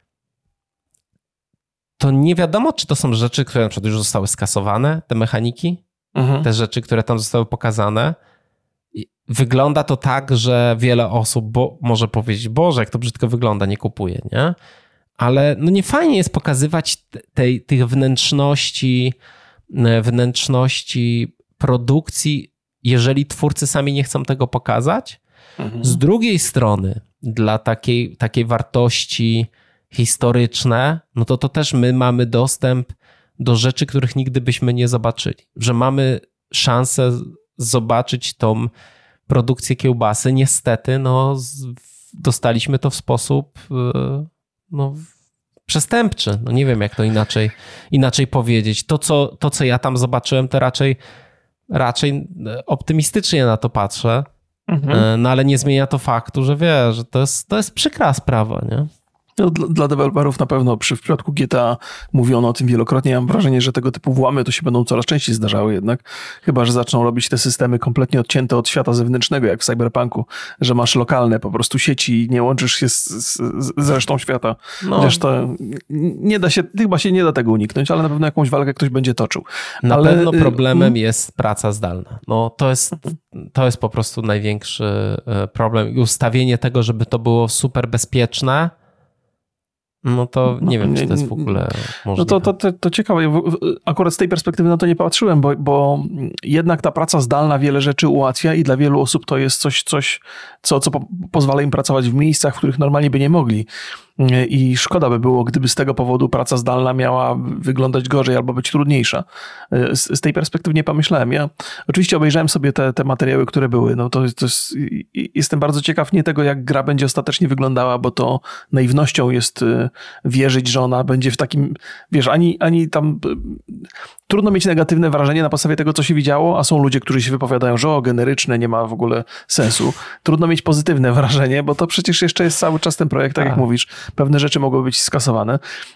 to nie wiadomo, czy to są rzeczy, które na przykład już zostały skasowane, te mechaniki, mhm. te rzeczy, które tam zostały pokazane. Wygląda to tak, że wiele osób bo, może powiedzieć, Boże, jak to brzydko wygląda, nie kupuję, nie? Ale no nie fajnie jest pokazywać tej, tych wnętrzności, wnętrzności produkcji, jeżeli twórcy sami nie chcą tego pokazać. Mhm. Z drugiej strony, dla takiej, takiej wartości historyczne, no to to też my mamy dostęp do rzeczy, których nigdy byśmy nie zobaczyli. Że mamy szansę zobaczyć tą produkcję kiełbasy. Niestety, no, dostaliśmy to w sposób no, przestępczy. No nie wiem, jak to inaczej, inaczej powiedzieć. To co, to, co ja tam zobaczyłem, to raczej Raczej optymistycznie na to patrzę, mhm. no ale nie zmienia to faktu, że wiesz, że to jest, to jest przykra sprawa, nie? No, dla, dla deweloperów na pewno przy, w przypadku G T A mówiono o tym wielokrotnie. Ja mam wrażenie, że tego typu włamy to się będą coraz częściej zdarzały jednak. Chyba że zaczną robić te systemy kompletnie odcięte od świata zewnętrznego, jak w Cyberpunku, że masz lokalne po prostu sieci i nie łączysz się z, z, z resztą świata. No. Chociaż to nie da się, chyba się nie da tego uniknąć, ale na pewno jakąś walkę ktoś będzie toczył. Na ale... pewno problemem jest praca zdalna. No to jest, to jest po prostu największy problem. I ustawienie tego, żeby to było super bezpieczne, no to nie wiem, czy to jest w ogóle możliwe. No to, to, to, to ciekawe. Akurat z tej perspektywy na to nie patrzyłem, bo, bo jednak ta praca zdalna wiele rzeczy ułatwia i dla wielu osób to jest coś, coś co, co po, pozwala im pracować w miejscach, w których normalnie by nie mogli. I szkoda by było, gdyby z tego powodu praca zdalna miała wyglądać gorzej albo być trudniejsza. Z, z tej perspektywy nie pomyślałem. Ja oczywiście obejrzałem sobie te, te materiały, które były. No to, to jest, jestem bardzo ciekaw nie tego, jak gra będzie ostatecznie wyglądała, bo to naiwnością jest wierzyć, że ona będzie w takim, wiesz, ani, ani tam trudno mieć negatywne wrażenie na podstawie tego, co się widziało, a są ludzie, którzy się wypowiadają, że o, generyczne, nie ma w ogóle sensu. Trudno mieć pozytywne wrażenie, bo to przecież jeszcze jest cały czas ten projekt, tak jak mówisz. Pewne rzeczy mogą być skasowane,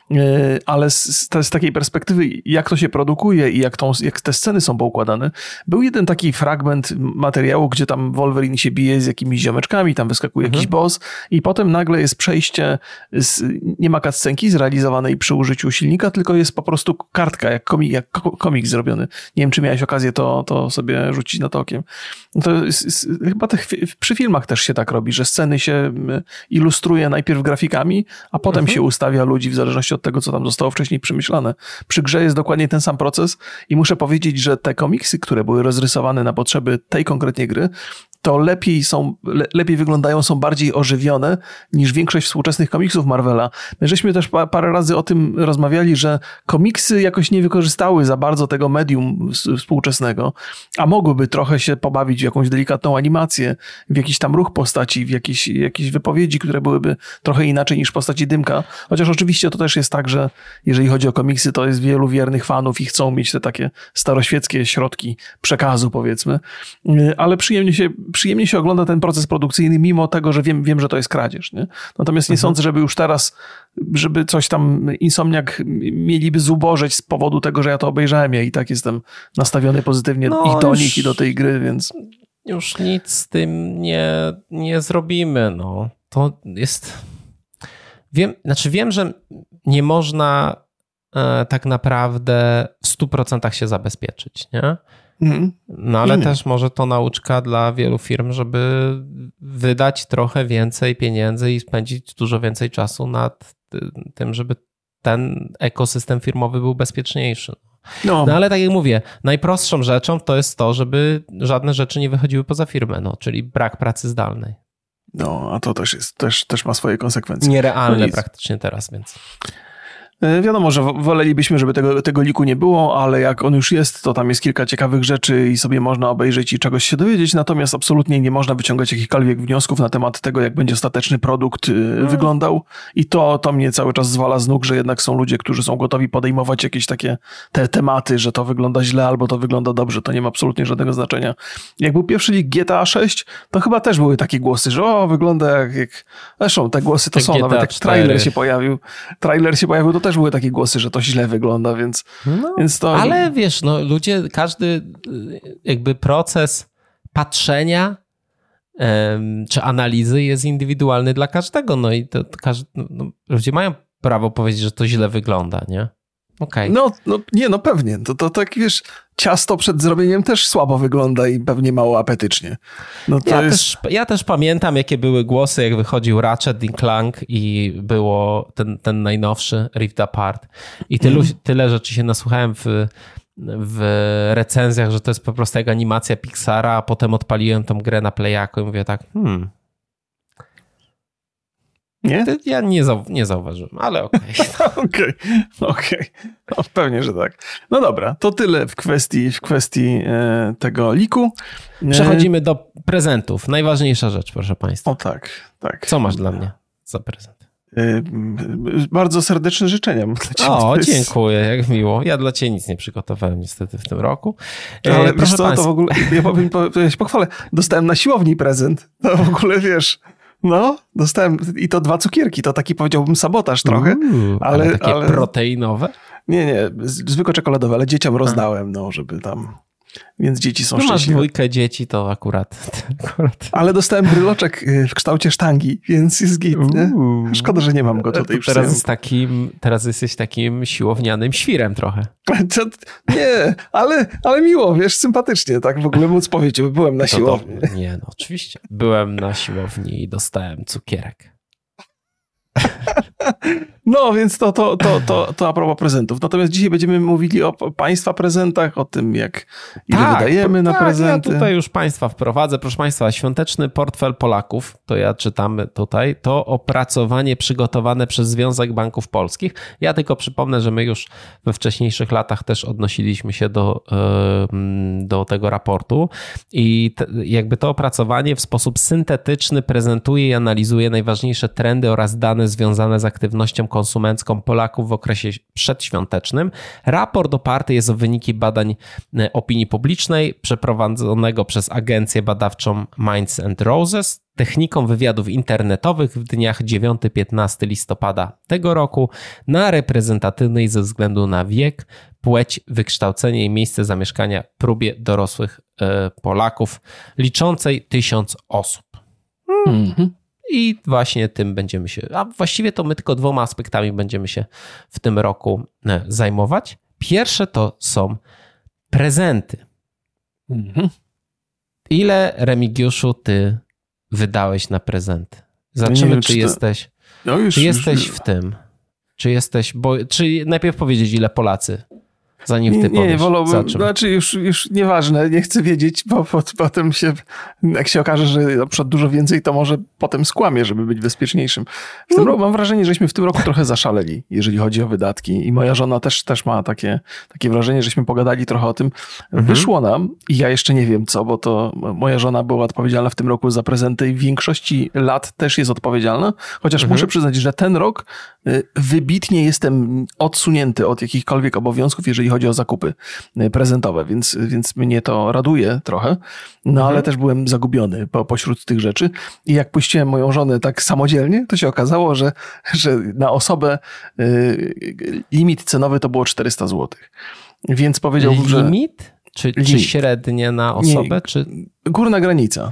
ale z, z takiej perspektywy, jak to się produkuje i jak, tą, jak te sceny są poukładane, był jeden taki fragment materiału, gdzie tam Wolverine się bije z jakimiś ziomeczkami, tam wyskakuje mhm. jakiś boss i potem nagle jest przejście, z, nie ma cutscenki zrealizowanej przy użyciu silnika, tylko jest po prostu kartka, jak komik, jak komik zrobiony. Nie wiem, czy miałeś okazję to, to sobie rzucić na to okiem. To jest, jest, chyba te, przy filmach też się tak robi, że sceny się ilustruje najpierw grafikami, a potem mhm. się ustawia ludzi w zależności od tego, co tam zostało wcześniej przemyślane. Przy grze jest dokładnie ten sam proces i muszę powiedzieć, że te komiksy, które były rozrysowane na potrzeby tej konkretnie gry, to lepiej są, le, lepiej wyglądają, są bardziej ożywione niż większość współczesnych komiksów Marvela. My żeśmy też pa, parę razy o tym rozmawiali, że komiksy jakoś nie wykorzystały za bardzo tego medium współczesnego, a mogłyby trochę się pobawić w jakąś delikatną animację, w jakiś tam ruch postaci, w jakieś, jakieś wypowiedzi, które byłyby trochę inaczej niż w postaci Dymka. Chociaż oczywiście to też jest tak, że jeżeli chodzi o komiksy, to jest wielu wiernych fanów i chcą mieć te takie staroświeckie środki przekazu, powiedzmy. Ale przyjemnie się przyjemnie się ogląda ten proces produkcyjny, mimo tego, że wiem, wiem że to jest kradzież. Nie? Natomiast nie mhm. sądzę, żeby już teraz, żeby coś tam Insomniac mieliby zubożyć z powodu tego, że ja to obejrzałem. Ja i tak jestem nastawiony pozytywnie no, i do nich, i do tej gry, więc... Już nic z tym nie, nie zrobimy. No. To jest... Wiem, znaczy wiem, że nie można e, tak naprawdę w stu procentach się zabezpieczyć, nie? No ale też może to nauczka dla wielu firm, żeby wydać trochę więcej pieniędzy i spędzić dużo więcej czasu nad tym, żeby ten ekosystem firmowy był bezpieczniejszy. No. no ale tak jak mówię, najprostszą rzeczą to jest to, żeby żadne rzeczy nie wychodziły poza firmę, no, czyli brak pracy zdalnej. No, a to też jest, też, też ma swoje konsekwencje. Nierealne no praktycznie teraz, więc... Wiadomo, że wolelibyśmy, żeby tego, tego liku nie było, ale jak on już jest, to tam jest kilka ciekawych rzeczy i sobie można obejrzeć i czegoś się dowiedzieć, natomiast absolutnie nie można wyciągać jakichkolwiek wniosków na temat tego, jak będzie ostateczny produkt hmm. wyglądał i to, to mnie cały czas zwala z nóg, że jednak są ludzie, którzy są gotowi podejmować jakieś takie te tematy, że to wygląda źle albo to wygląda dobrze, to nie ma absolutnie żadnego znaczenia. Jak był pierwszy lik G T A sześć, to chyba też były takie głosy, że o, wygląda jak... jak... Zresztą te głosy to tak są, nawet jak trailer się pojawił, trailer się pojawił, to też były takie głosy, że to źle wygląda, więc, no, więc to... Ale wiesz, no ludzie, każdy jakby proces patrzenia um, czy analizy jest indywidualny dla każdego, no i to, to każdy, no, ludzie mają prawo powiedzieć, że to źle wygląda, nie? Okay. No, no, nie, no pewnie. To, to tak, wiesz, ciasto przed zrobieniem też słabo wygląda i pewnie mało apetycznie. No to ja, jest... też, ja też pamiętam, jakie były głosy, jak wychodził Ratchet and Clank i było ten, ten najnowszy Rift Apart. I tylu, mm. tyle rzeczy się nasłuchałem w, w recenzjach, że to jest po prostu jak animacja Pixara, a potem odpaliłem tą grę na Playaku i mówię tak, hmm... Nie? Ja nie, zau- nie zauważyłem, ale okej. Okay. Okej, okay. okay. No, pewnie, że tak. No dobra, to tyle w kwestii, w kwestii e, tego liku. Przechodzimy do prezentów. Najważniejsza rzecz, proszę państwa. O tak, tak. Co masz dla mnie za prezent? E, bardzo serdeczne życzenia. O, dziękuję, jak miło. Ja dla ciebie nic nie przygotowałem niestety w tym roku. E, ale wiesz co, państwa... to w ogóle, ja powiem, ja się pochwalę, dostałem na siłowni prezent. To w ogóle, wiesz... No, dostałem i to dwa cukierki, to taki powiedziałbym sabotaż trochę. Uuu, ale, ale takie ale... proteinowe? Nie, nie, zwykłe czekoladowe, ale dzieciom rozdałem, no, żeby tam... Więc dzieci są no szczęśliwe. Masz dwójkę dzieci, to akurat, akurat. Ale dostałem bryloczek w kształcie sztangi, więc jest git, nie? Szkoda, że nie mam go tutaj. To teraz, jest takim, teraz jesteś takim siłownianym świrem trochę. To, nie, ale, ale miło, wiesz, sympatycznie, tak w ogóle móc powiedzieć, bo byłem na to siłowni. To, nie, no oczywiście. Byłem na siłowni i dostałem cukierek. No, więc to, to, to, to, to a propos prezentów. Natomiast dzisiaj będziemy mówili o państwa prezentach, o tym, jak ile tak, wydajemy na tak, prezenty. Ja tutaj już państwa wprowadzę. Proszę państwa, świąteczny portfel Polaków, to ja czytamy tutaj, to opracowanie przygotowane przez Związek Banków Polskich. Ja tylko przypomnę, że my już we wcześniejszych latach też odnosiliśmy się do, do tego raportu i te, jakby to opracowanie w sposób syntetyczny prezentuje i analizuje najważniejsze trendy oraz dane związane z aktywnością konsumencką Polaków w okresie przedświątecznym. Raport oparty jest o wyniki badań opinii publicznej przeprowadzonego przez agencję badawczą Minds and Roses, techniką wywiadów internetowych w dniach dziewiątego do piętnastego listopada tego roku na reprezentatywnej ze względu na wiek, płeć, wykształcenie i miejsce zamieszkania próbie dorosłych Polaków liczącej tysiąc osób. Hmm. Mm-hmm. I właśnie tym będziemy się, a właściwie to my tylko dwoma aspektami będziemy się w tym roku zajmować. Pierwsze to są prezenty. Mhm. Ile, Remigiuszu, ty wydałeś na prezenty? Zobaczymy, wiem, czy, czy jesteś, no już, czy jesteś już. w tym. Czy jesteś, bo, czy najpierw powiedzieć, ile Polacy, zanim ty nie, powiesz. Nie, wolałbym, znaczy już, już nieważne, nie chcę wiedzieć, bo potem się, jak się okaże, że na przykład dużo więcej, to może potem skłamię, żeby być bezpieczniejszym. W tym roku mam wrażenie, żeśmy w tym roku trochę zaszaleli, jeżeli chodzi o wydatki i moja żona też, też ma takie, takie wrażenie, żeśmy pogadali trochę o tym. Mhm. Wyszło nam i ja jeszcze nie wiem co, bo to moja żona była odpowiedzialna w tym roku za prezenty i w większości lat też jest odpowiedzialna, chociaż mhm. muszę przyznać, że ten rok wybitnie jestem odsunięty od jakichkolwiek obowiązków, jeżeli chodzi o zakupy prezentowe, więc, więc mnie to raduje trochę, no mhm. ale też byłem zagubiony po, pośród tych rzeczy i jak puściłem moją żonę tak samodzielnie, to się okazało, że, że na osobę y, limit cenowy to było czterysta złotych, więc powiedziałbym, limit? że... Limit? Czy, czy średnie na osobę? Nie, czy... Górna granica.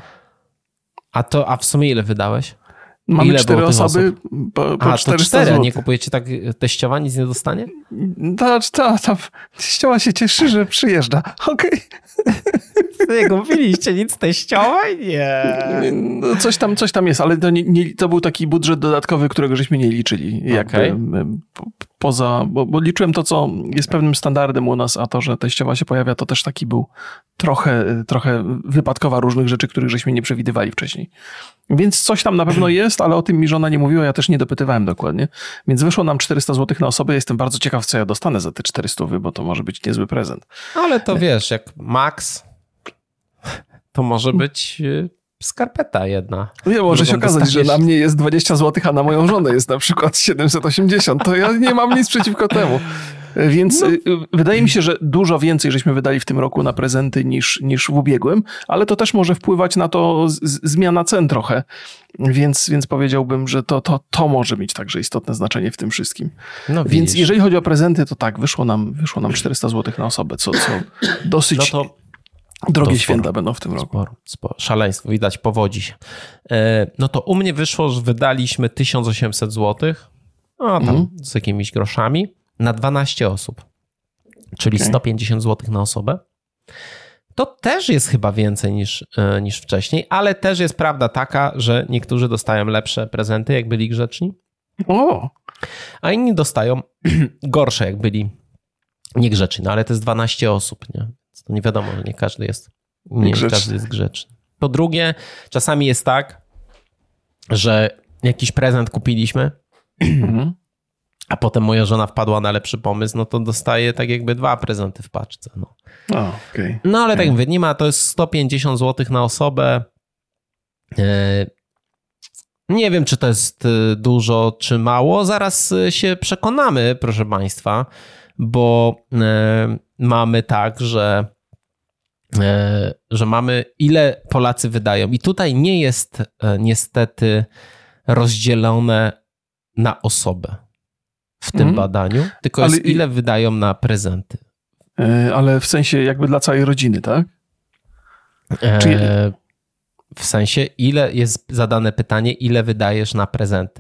A to, a w sumie ile wydałeś? Mamy ile cztery osoby po, po A, czterysta to cztery, złotych. A nie kupujecie tak teściowa, nic nie dostanie? Ta, ta, ta teściowa się cieszy, że przyjeżdża. Okej. Okay. Nie kupiliście nic teściowej? Nie. No coś tam, coś tam jest, ale to, nie, nie, to był taki budżet dodatkowy, którego żeśmy nie liczyli. Jakby, okay. poza, bo, bo liczyłem to, co jest pewnym standardem u nas, a to, że teściowa się pojawia, to też taki był trochę, trochę wypadkowa różnych rzeczy, których żeśmy nie przewidywali wcześniej. Więc coś tam na pewno jest, ale o tym mi żona nie mówiła, ja też nie dopytywałem dokładnie. Więc wyszło nam czterysta złotych na osobę. Jestem bardzo ciekaw, co ja dostanę za te czterysta, bo to może być niezły prezent. Ale to wiesz, jak max, to może być skarpeta jedna. Nie, może się okazać, że na mnie jest dwadzieścia złotych, a na moją żonę jest na przykład siedemset osiemdziesiąt. To ja nie mam nic przeciwko temu. Więc no. wydaje mi się, że dużo więcej żeśmy wydali w tym roku na prezenty niż, niż w ubiegłym, ale to też może wpływać na to z, zmiana cen trochę. Więc, więc powiedziałbym, że to, to, to może mieć także istotne znaczenie w tym wszystkim. No, więc jeżeli chodzi o prezenty, to tak, wyszło nam, wyszło nam czterysta złotych na osobę, co, co dosyć... No to... Drogie to święta sporo, będą w tym roku. Sporo, sporo. Szaleństwo, widać, powodzi się. No to u mnie wyszło, że wydaliśmy tysiąc osiemset złotych, no tam mm. z jakimiś groszami, na dwanaście osób, czyli okay. sto pięćdziesiąt złotych na osobę. To też jest chyba więcej niż, niż wcześniej, ale też jest prawda taka, że niektórzy dostają lepsze prezenty, jak byli grzeczni, o. a inni dostają gorsze, jak byli niegrzeczni. No ale to jest dwanaście osób, nie? To nie wiadomo, że nie każdy jest, nie każdy jest grzeczny. Po drugie, czasami jest tak, że jakiś prezent kupiliśmy, a potem moja żona wpadła na lepszy pomysł, no to dostaje tak jakby dwa prezenty w paczce. No, oh, okay. no ale tak jak mówię, nie ma, to jest sto pięćdziesiąt złotych na osobę. Nie wiem, czy to jest dużo, czy mało. Zaraz się przekonamy, proszę Państwa, bo mamy tak, że, że mamy ile Polacy wydają. I tutaj nie jest niestety rozdzielone na osobę w tym mm. badaniu, tylko ale jest ile i... wydają na prezenty. Ale w sensie jakby dla całej rodziny, tak? E... Czy... W sensie ile jest zadane pytanie, ile wydajesz na prezenty.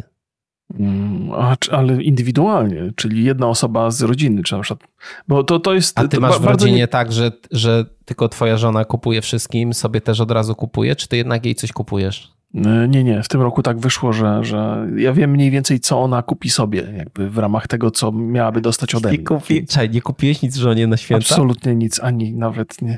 A, ale indywidualnie, czyli jedna osoba z rodziny, czy na przykład, bo to, to jest... A ty to masz w rodzinie nie... tak, że, że tylko twoja żona kupuje wszystkim, sobie też od razu kupuje, czy ty jednak jej coś kupujesz? Nie, nie. W tym roku tak wyszło, że, że ja wiem mniej więcej, co ona kupi sobie, jakby w ramach tego, co miałaby dostać ode mnie. Nie, kupi... Czaj, nie kupiłeś nic żonie na święta? Absolutnie nic, ani nawet nie.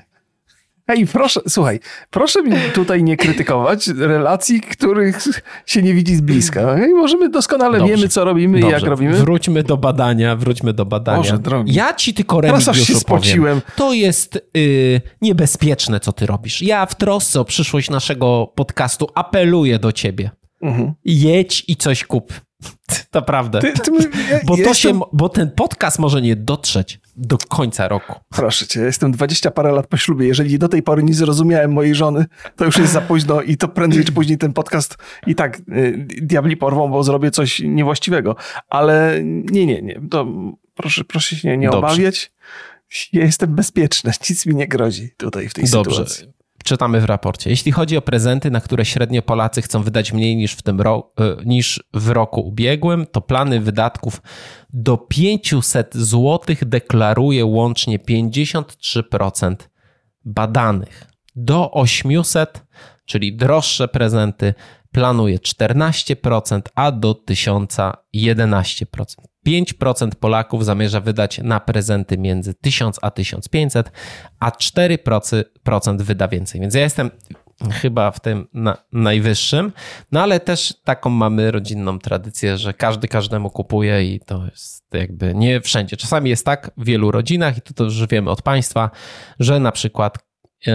Ej, proszę, słuchaj, proszę mi tutaj nie krytykować relacji, których się nie widzi z bliska. I możemy doskonale Dobrze. wiemy, co robimy Dobrze. i jak robimy. Wróćmy do badania, wróćmy do badania. Boże drogi. Ja ci tylko Remigiuszu się spociłem. powiem. To jest y, niebezpieczne, co ty robisz. Ja w trosce o przyszłość naszego podcastu apeluję do ciebie. Mhm. Jedź i coś kup. Naprawdę. Ty, ty, ja, bo, to jestem... się, bo ten podcast może nie dotrzeć do końca roku. Proszę cię, ja jestem dwadzieścia parę lat po ślubie. Jeżeli do tej pory nie zrozumiałem mojej żony, to już jest za późno i to prędzej czy później ten podcast i tak y, diabli porwą, bo zrobię coś niewłaściwego. Ale nie, nie, nie. To proszę, proszę się nie, nie obawiać. Ja jestem bezpieczny. Nic mi nie grozi tutaj w tej Dobrze. sytuacji. Czytamy w raporcie. Jeśli chodzi o prezenty, na które średnio Polacy chcą wydać mniej niż w tym ro- niż w roku ubiegłym, to plany wydatków do pięćset złotych deklaruje łącznie pięćdziesiąt trzy procent badanych. Do osiemset, czyli droższe prezenty, planuje czternaście procent, a do tysiąca jedenaście procent. pięć procent Polaków zamierza wydać na prezenty między tysiąc a tysiąc pięćset, a cztery procent wyda więcej. Więc ja jestem chyba w tym na, najwyższym, no ale też taką mamy rodzinną tradycję, że każdy każdemu kupuje i to jest jakby nie wszędzie. Czasami jest tak w wielu rodzinach i to też wiemy od państwa, że na przykład yy,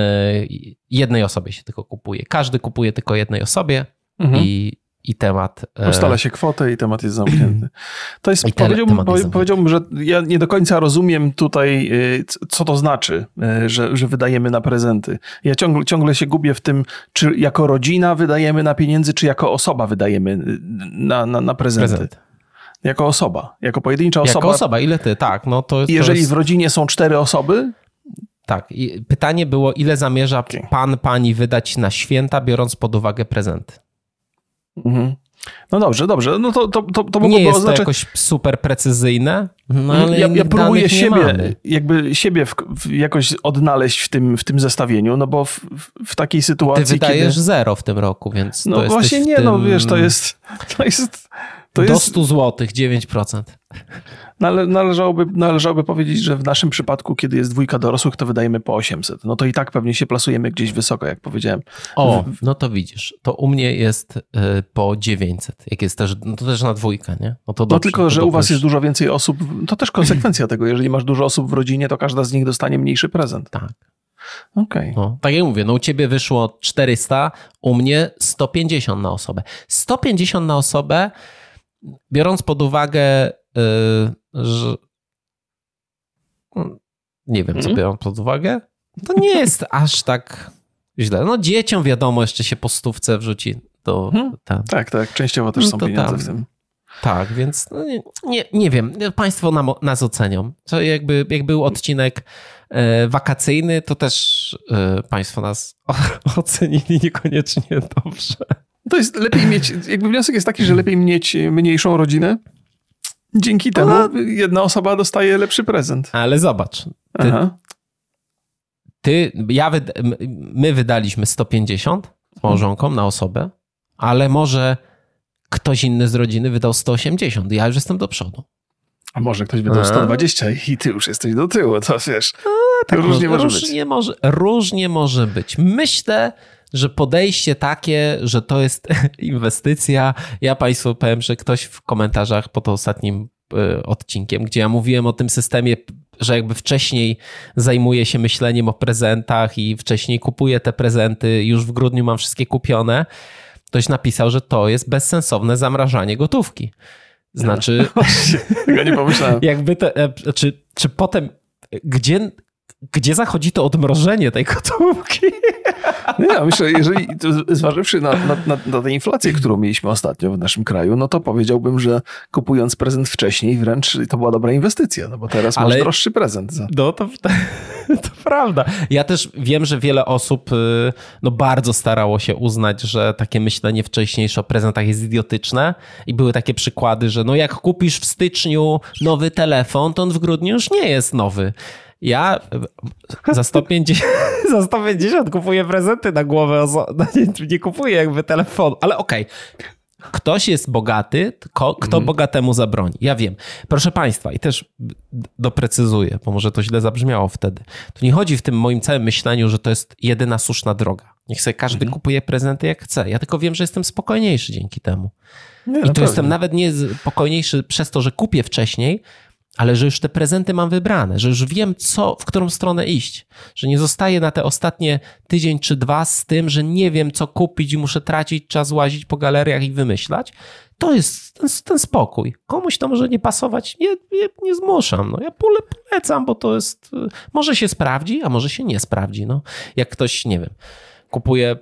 jednej osobie się tylko kupuje. Każdy kupuje tylko jednej osobie mhm. i I temat... Ustala się kwotę i temat jest zamknięty. To jest, powiedziałbym, jest powie, powiedziałbym, że ja nie do końca rozumiem tutaj, co to znaczy, że, że wydajemy na prezenty. Ja ciągle, ciągle się gubię w tym, czy jako rodzina wydajemy na pieniędzy, czy jako osoba wydajemy na, na, na prezenty. Prezent. Jako osoba, jako pojedyncza osoba. Jako osoba, ile ty? Tak. No to, to jeżeli jest... w rodzinie są cztery osoby... Tak. I pytanie było, ile zamierza okay. pan, pani wydać na święta, biorąc pod uwagę prezenty? Mhm. No dobrze, dobrze. No to, to, to, to nie mogłoby jest oznaczać... to jakoś super precyzyjne, no ale ja, ja próbuję siebie, mamy. jakby siebie w, w jakoś odnaleźć w tym, w tym zestawieniu, no bo w, w takiej sytuacji, Ty wydajesz kiedy... zero w tym roku, więc No to właśnie nie, tym... no wiesz, to jest... To jest to do jest... stu złotych, dziewięć procent. Nale, należałoby, należałoby powiedzieć, że w naszym przypadku, kiedy jest dwójka dorosłych, to wydajemy po osiemset. No to i tak pewnie się plasujemy gdzieś wysoko, jak powiedziałem. O, no to widzisz, to u mnie jest y, po dziewięćset, jak jest też, no to też na dwójkę, nie? No, to dobrze, no tylko, to że dobrze. u was jest dużo więcej osób, to też konsekwencja tego. Jeżeli masz dużo osób w rodzinie, to każda z nich dostanie mniejszy prezent. Tak. Okej. No, tak jak mówię, no u ciebie wyszło czterysta, u mnie sto pięćdziesiąt na osobę. sto pięćdziesiąt na osobę, biorąc pod uwagę, yy, że nie wiem, co Mhm. biorąc pod uwagę, to nie jest aż tak źle. No dzieciom wiadomo, jeszcze się po stówce wrzuci do... Mhm. Ten. Tak, tak. Częściowo też No są to pieniądze tam. w tym. Tak, więc no nie, nie, nie wiem, państwo nam, nas ocenią. To jakby, jak był odcinek e, wakacyjny, to też e, państwo nas ocenili niekoniecznie dobrze. To jest lepiej mieć, jakby wniosek jest taki, że lepiej mieć mniejszą rodzinę. Dzięki temu No. jedna osoba dostaje lepszy prezent. Ale zobacz, ty, Aha. ty ja wyda, my wydaliśmy sto pięćdziesiąt z małżonką na osobę, ale może ktoś inny z rodziny wydał sto osiemdziesiąt. Ja już jestem do przodu. A może ktoś wydał A. sto dwadzieścia i ty już jesteś do tyłu, to wiesz. Tak różnie może być. różnie może, różnie może być. Myślę, że podejście takie, że to jest inwestycja. Ja państwu powiem, że ktoś w komentarzach pod ostatnim y, odcinkiem, gdzie ja mówiłem o tym systemie, że jakby wcześniej zajmuję się myśleniem o prezentach i wcześniej kupuję te prezenty, już w grudniu mam wszystkie kupione, ktoś napisał, że to jest bezsensowne zamrażanie gotówki. Znaczy... Tego nie pomyślałem. Jakby to, czy, czy potem, gdzie, gdzie zachodzi to odmrożenie tej gotówki? Nie, ja myślę, jeżeli zważywszy na, na, na, na tę inflację, którą mieliśmy ostatnio w naszym kraju, no to powiedziałbym, że kupując prezent wcześniej wręcz to była dobra inwestycja, no bo teraz Ale- masz droższy prezent. Za... No to, to prawda. Ja też wiem, że wiele osób y, no bardzo starało się uznać, że takie myślenie wcześniejsze o prezentach jest idiotyczne i były takie przykłady, że no jak kupisz w styczniu nowy telefon, to on w grudniu już nie jest nowy. Ja za sto pięćdziesiąt, za sto pięćdziesiąt kupuję prezenty na głowę, oso- nie, nie kupuję jakby telefonu, ale okej. Ktoś jest bogaty, ko- kto Mhm. bogatemu zabroni. Ja wiem. Proszę państwa, i też doprecyzuję, bo może to źle zabrzmiało wtedy. To nie chodzi w tym moim całym myśleniu, że to jest jedyna słuszna droga. Niech sobie każdy Mhm. kupuje prezenty jak chce. Ja tylko wiem, że jestem spokojniejszy dzięki temu. Nie, I to naprawdę. jestem nawet nie spokojniejszy przez to, że kupię wcześniej, ale że już te prezenty mam wybrane, że już wiem, co, w którą stronę iść. Że nie zostaję na te ostatnie tydzień czy dwa z tym, że nie wiem, co kupić i muszę tracić czas łazić po galeriach i wymyślać. To jest ten, ten spokój. Komuś to może nie pasować, nie, nie, nie zmuszam. No, ja pole, polecam, bo to jest... Może się sprawdzi, a może się nie sprawdzi. No. Jak ktoś, nie wiem, kupuje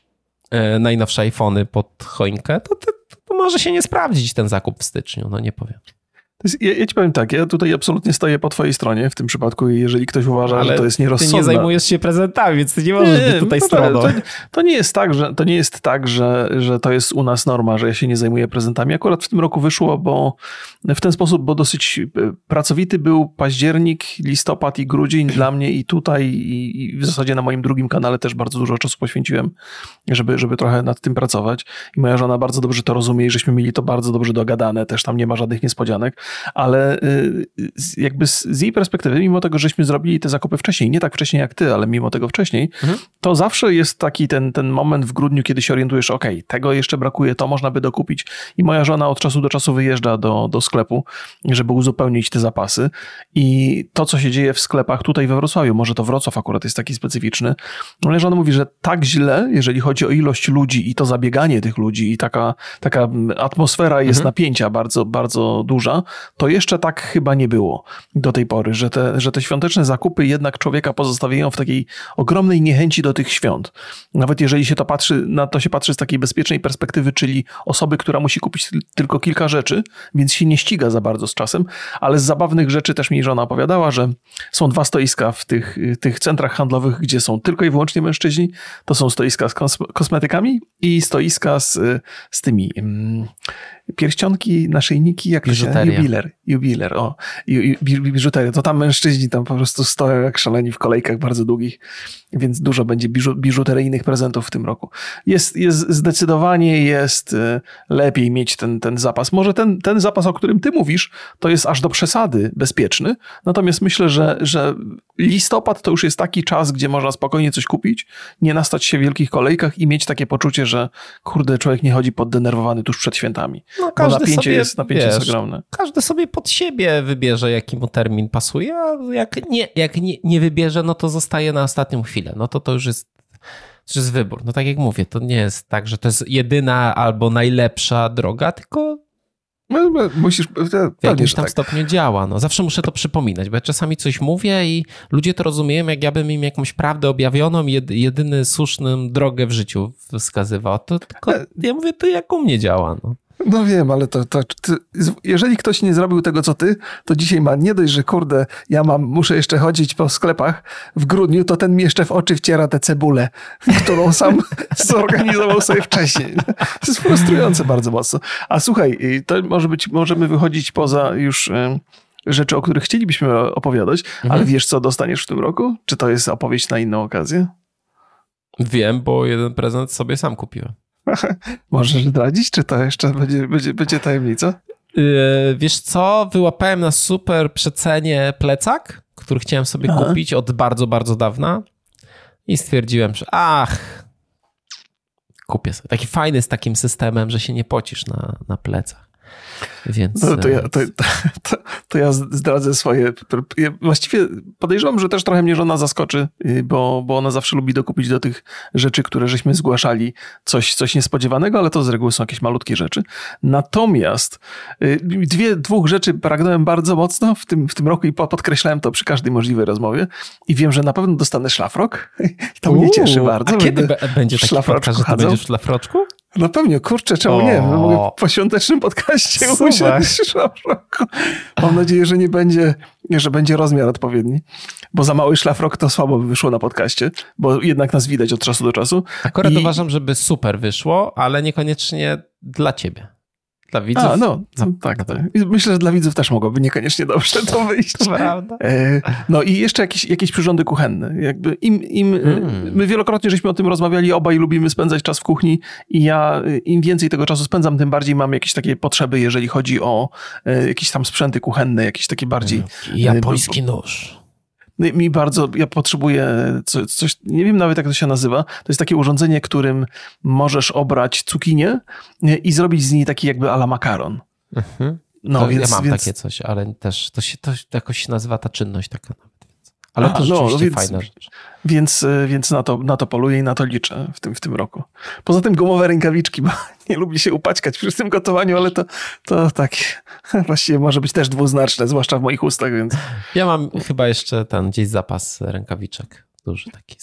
e, najnowsze iPhony pod choinkę, to, to, to może się nie sprawdzić ten zakup w styczniu. No nie powiem. To jest, ja, ja ci powiem tak, ja tutaj absolutnie stoję po twojej stronie w tym przypadku i jeżeli ktoś uważa, Ale że to jest ty nierozsądne... nie zajmujesz się prezentami, więc ty nie możesz być tutaj no stroną. To, to nie jest tak, że, to, nie jest tak że, że to jest u nas norma, że ja się nie zajmuję prezentami. Akurat w tym roku wyszło, bo w ten sposób, bo dosyć pracowity był październik, listopad i grudzień dla mnie i tutaj i, i w zasadzie na moim drugim kanale też bardzo dużo czasu poświęciłem, żeby, żeby trochę nad tym pracować. I moja żona bardzo dobrze to rozumie i żeśmy mieli to bardzo dobrze dogadane, też tam nie ma żadnych niespodzianek, ale jakby z, z jej perspektywy, mimo tego, żeśmy zrobili te zakupy wcześniej, nie tak wcześniej jak ty, ale mimo tego wcześniej, mhm. to zawsze jest taki ten, ten moment w grudniu, kiedy się orientujesz, ok, tego jeszcze brakuje, to można by dokupić i moja żona od czasu do czasu wyjeżdża do, do sklepu, żeby uzupełnić te zapasy i to, co się dzieje w sklepach tutaj we Wrocławiu, może to Wrocław akurat jest taki specyficzny, moja żona mówi, że tak źle, jeżeli chodzi o ilość ludzi i to zabieganie tych ludzi i taka, taka atmosfera jest mhm. napięcia bardzo, bardzo duża, to jeszcze tak chyba nie było do tej pory, że te, że te świąteczne zakupy jednak człowieka pozostawiają w takiej ogromnej niechęci do tych świąt. Nawet jeżeli się to patrzy, na to się patrzy z takiej bezpiecznej perspektywy, czyli osoby, która musi kupić tylko kilka rzeczy, więc się nie ściga za bardzo z czasem, ale z zabawnych rzeczy też mi żona opowiadała, że są dwa stoiska w tych, tych centrach handlowych, gdzie są tylko i wyłącznie mężczyźni. To są stoiska z kosmetykami i stoiska z, z tymi um, pierścionki, naszyjniki, jak to się nazywa? Jubiler. Jubiler, o. Biżuteria. To tam mężczyźni tam po prostu stoją jak szaleni w kolejkach bardzo długich, więc dużo będzie biżu, biżuteryjnych prezentów w tym roku. Jest, jest zdecydowanie jest lepiej mieć ten, ten zapas. Może ten, ten zapas, o którym ty mówisz, to jest aż do przesady bezpieczny, natomiast myślę, że, że listopad to już jest taki czas, gdzie można spokojnie coś kupić, nie nastać się w wielkich kolejkach i mieć takie poczucie, że kurde, człowiek nie chodzi poddenerwowany tuż przed świętami. No, każdy napięcie, sobie, jest, napięcie wiesz, jest ogromne. Każdy sobie pod siebie wybierze, jaki mu termin pasuje, a jak nie, jak nie, nie wybierze, no to zostaje na ostatnią chwilę. No to to już jest, to jest wybór. No tak jak mówię, to nie jest tak, że to jest jedyna albo najlepsza droga, tylko musisz, w jakimś tam tak. stopniu działa. No, zawsze muszę to przypominać, bo ja czasami coś mówię i ludzie to rozumieją, jak ja bym im jakąś prawdę objawioną i jedyny słuszną drogę w życiu wskazywał. To tylko ja mówię, to jak u mnie działa. No. No wiem, ale to, to, to jeżeli ktoś nie zrobił tego, co ty, to dzisiaj ma nie dość, że kurde, ja mam, muszę jeszcze chodzić po sklepach w grudniu, to ten mi jeszcze w oczy wciera tę cebulę, którą sam zorganizował sobie wcześniej. To jest frustrujące bardzo mocno. A słuchaj, to może być, możemy wychodzić poza już rzeczy, o których chcielibyśmy opowiadać, mhm. ale wiesz, co dostaniesz w tym roku? Czy to jest opowieść na inną okazję? Wiem, bo jeden prezent sobie sam kupiłem. Możesz zdradzić, czy to jeszcze będzie, będzie, będzie tajemnica? Yy, wiesz co, wyłapałem na super przecenie plecak, który chciałem sobie Aha. kupić od bardzo, bardzo dawna i stwierdziłem, że ach, kupię sobie. Taki fajny z takim systemem, że się nie pocisz na, na plecach. Więc... No to, ja, to, to, to ja zdradzę swoje. Ja właściwie podejrzewam, że też trochę mnie żona zaskoczy, bo, bo ona zawsze lubi dokupić do tych rzeczy, które żeśmy zgłaszali, coś, coś niespodziewanego, ale to z reguły są jakieś malutkie rzeczy. Natomiast dwie, dwóch rzeczy pragnąłem bardzo mocno w tym, w tym roku i podkreślałem to przy każdej możliwej rozmowie i wiem, że na pewno dostanę szlafrok. I to mnie cieszy bardzo. A kiedy b- będzie taki podcast, że ty będziesz w szlafroczku? No pewnie, kurczę, czemu o. nie? No mogę po świątecznym podcaście usiąść w szlafroku. Mam nadzieję, że nie będzie, że będzie rozmiar odpowiedni, bo za mały szlafrok to słabo by wyszło na podcaście, bo jednak nas widać od czasu do czasu. Akurat I... uważam, żeby super wyszło, ale niekoniecznie dla ciebie. Dla widzów. A, no, no tak, tak. Myślę, że dla widzów też mogłoby niekoniecznie dobrze to wyjść. To prawda. No i jeszcze jakieś, jakieś przyrządy kuchenne. Jakby im, im, mm. My wielokrotnie żeśmy o tym rozmawiali, obaj lubimy spędzać czas w kuchni i ja im więcej tego czasu spędzam, tym bardziej mam jakieś takie potrzeby, jeżeli chodzi o jakieś tam sprzęty kuchenne, jakieś takie bardziej... Japoński nóż. Mi bardzo, ja potrzebuję co, coś, nie wiem nawet jak to się nazywa, to jest takie urządzenie, którym możesz obrać cukinię i zrobić z niej taki jakby a la makaron. Mhm. No, więc, ja mam więc... takie coś, ale też to się to jakoś się nazywa ta czynność taka nawet. Ale to a, rzeczywiście no, więc, fajna rzecz. Więc, więc na, to, na to poluję i na to liczę w tym, w tym roku. Poza tym gumowe rękawiczki, bo nie lubię się upaćkać przy tym gotowaniu, ale to, to tak właściwie może być też dwuznaczne, zwłaszcza w moich ustach. Więc... Ja mam chyba jeszcze ten gdzieś zapas rękawiczek. Duży taki.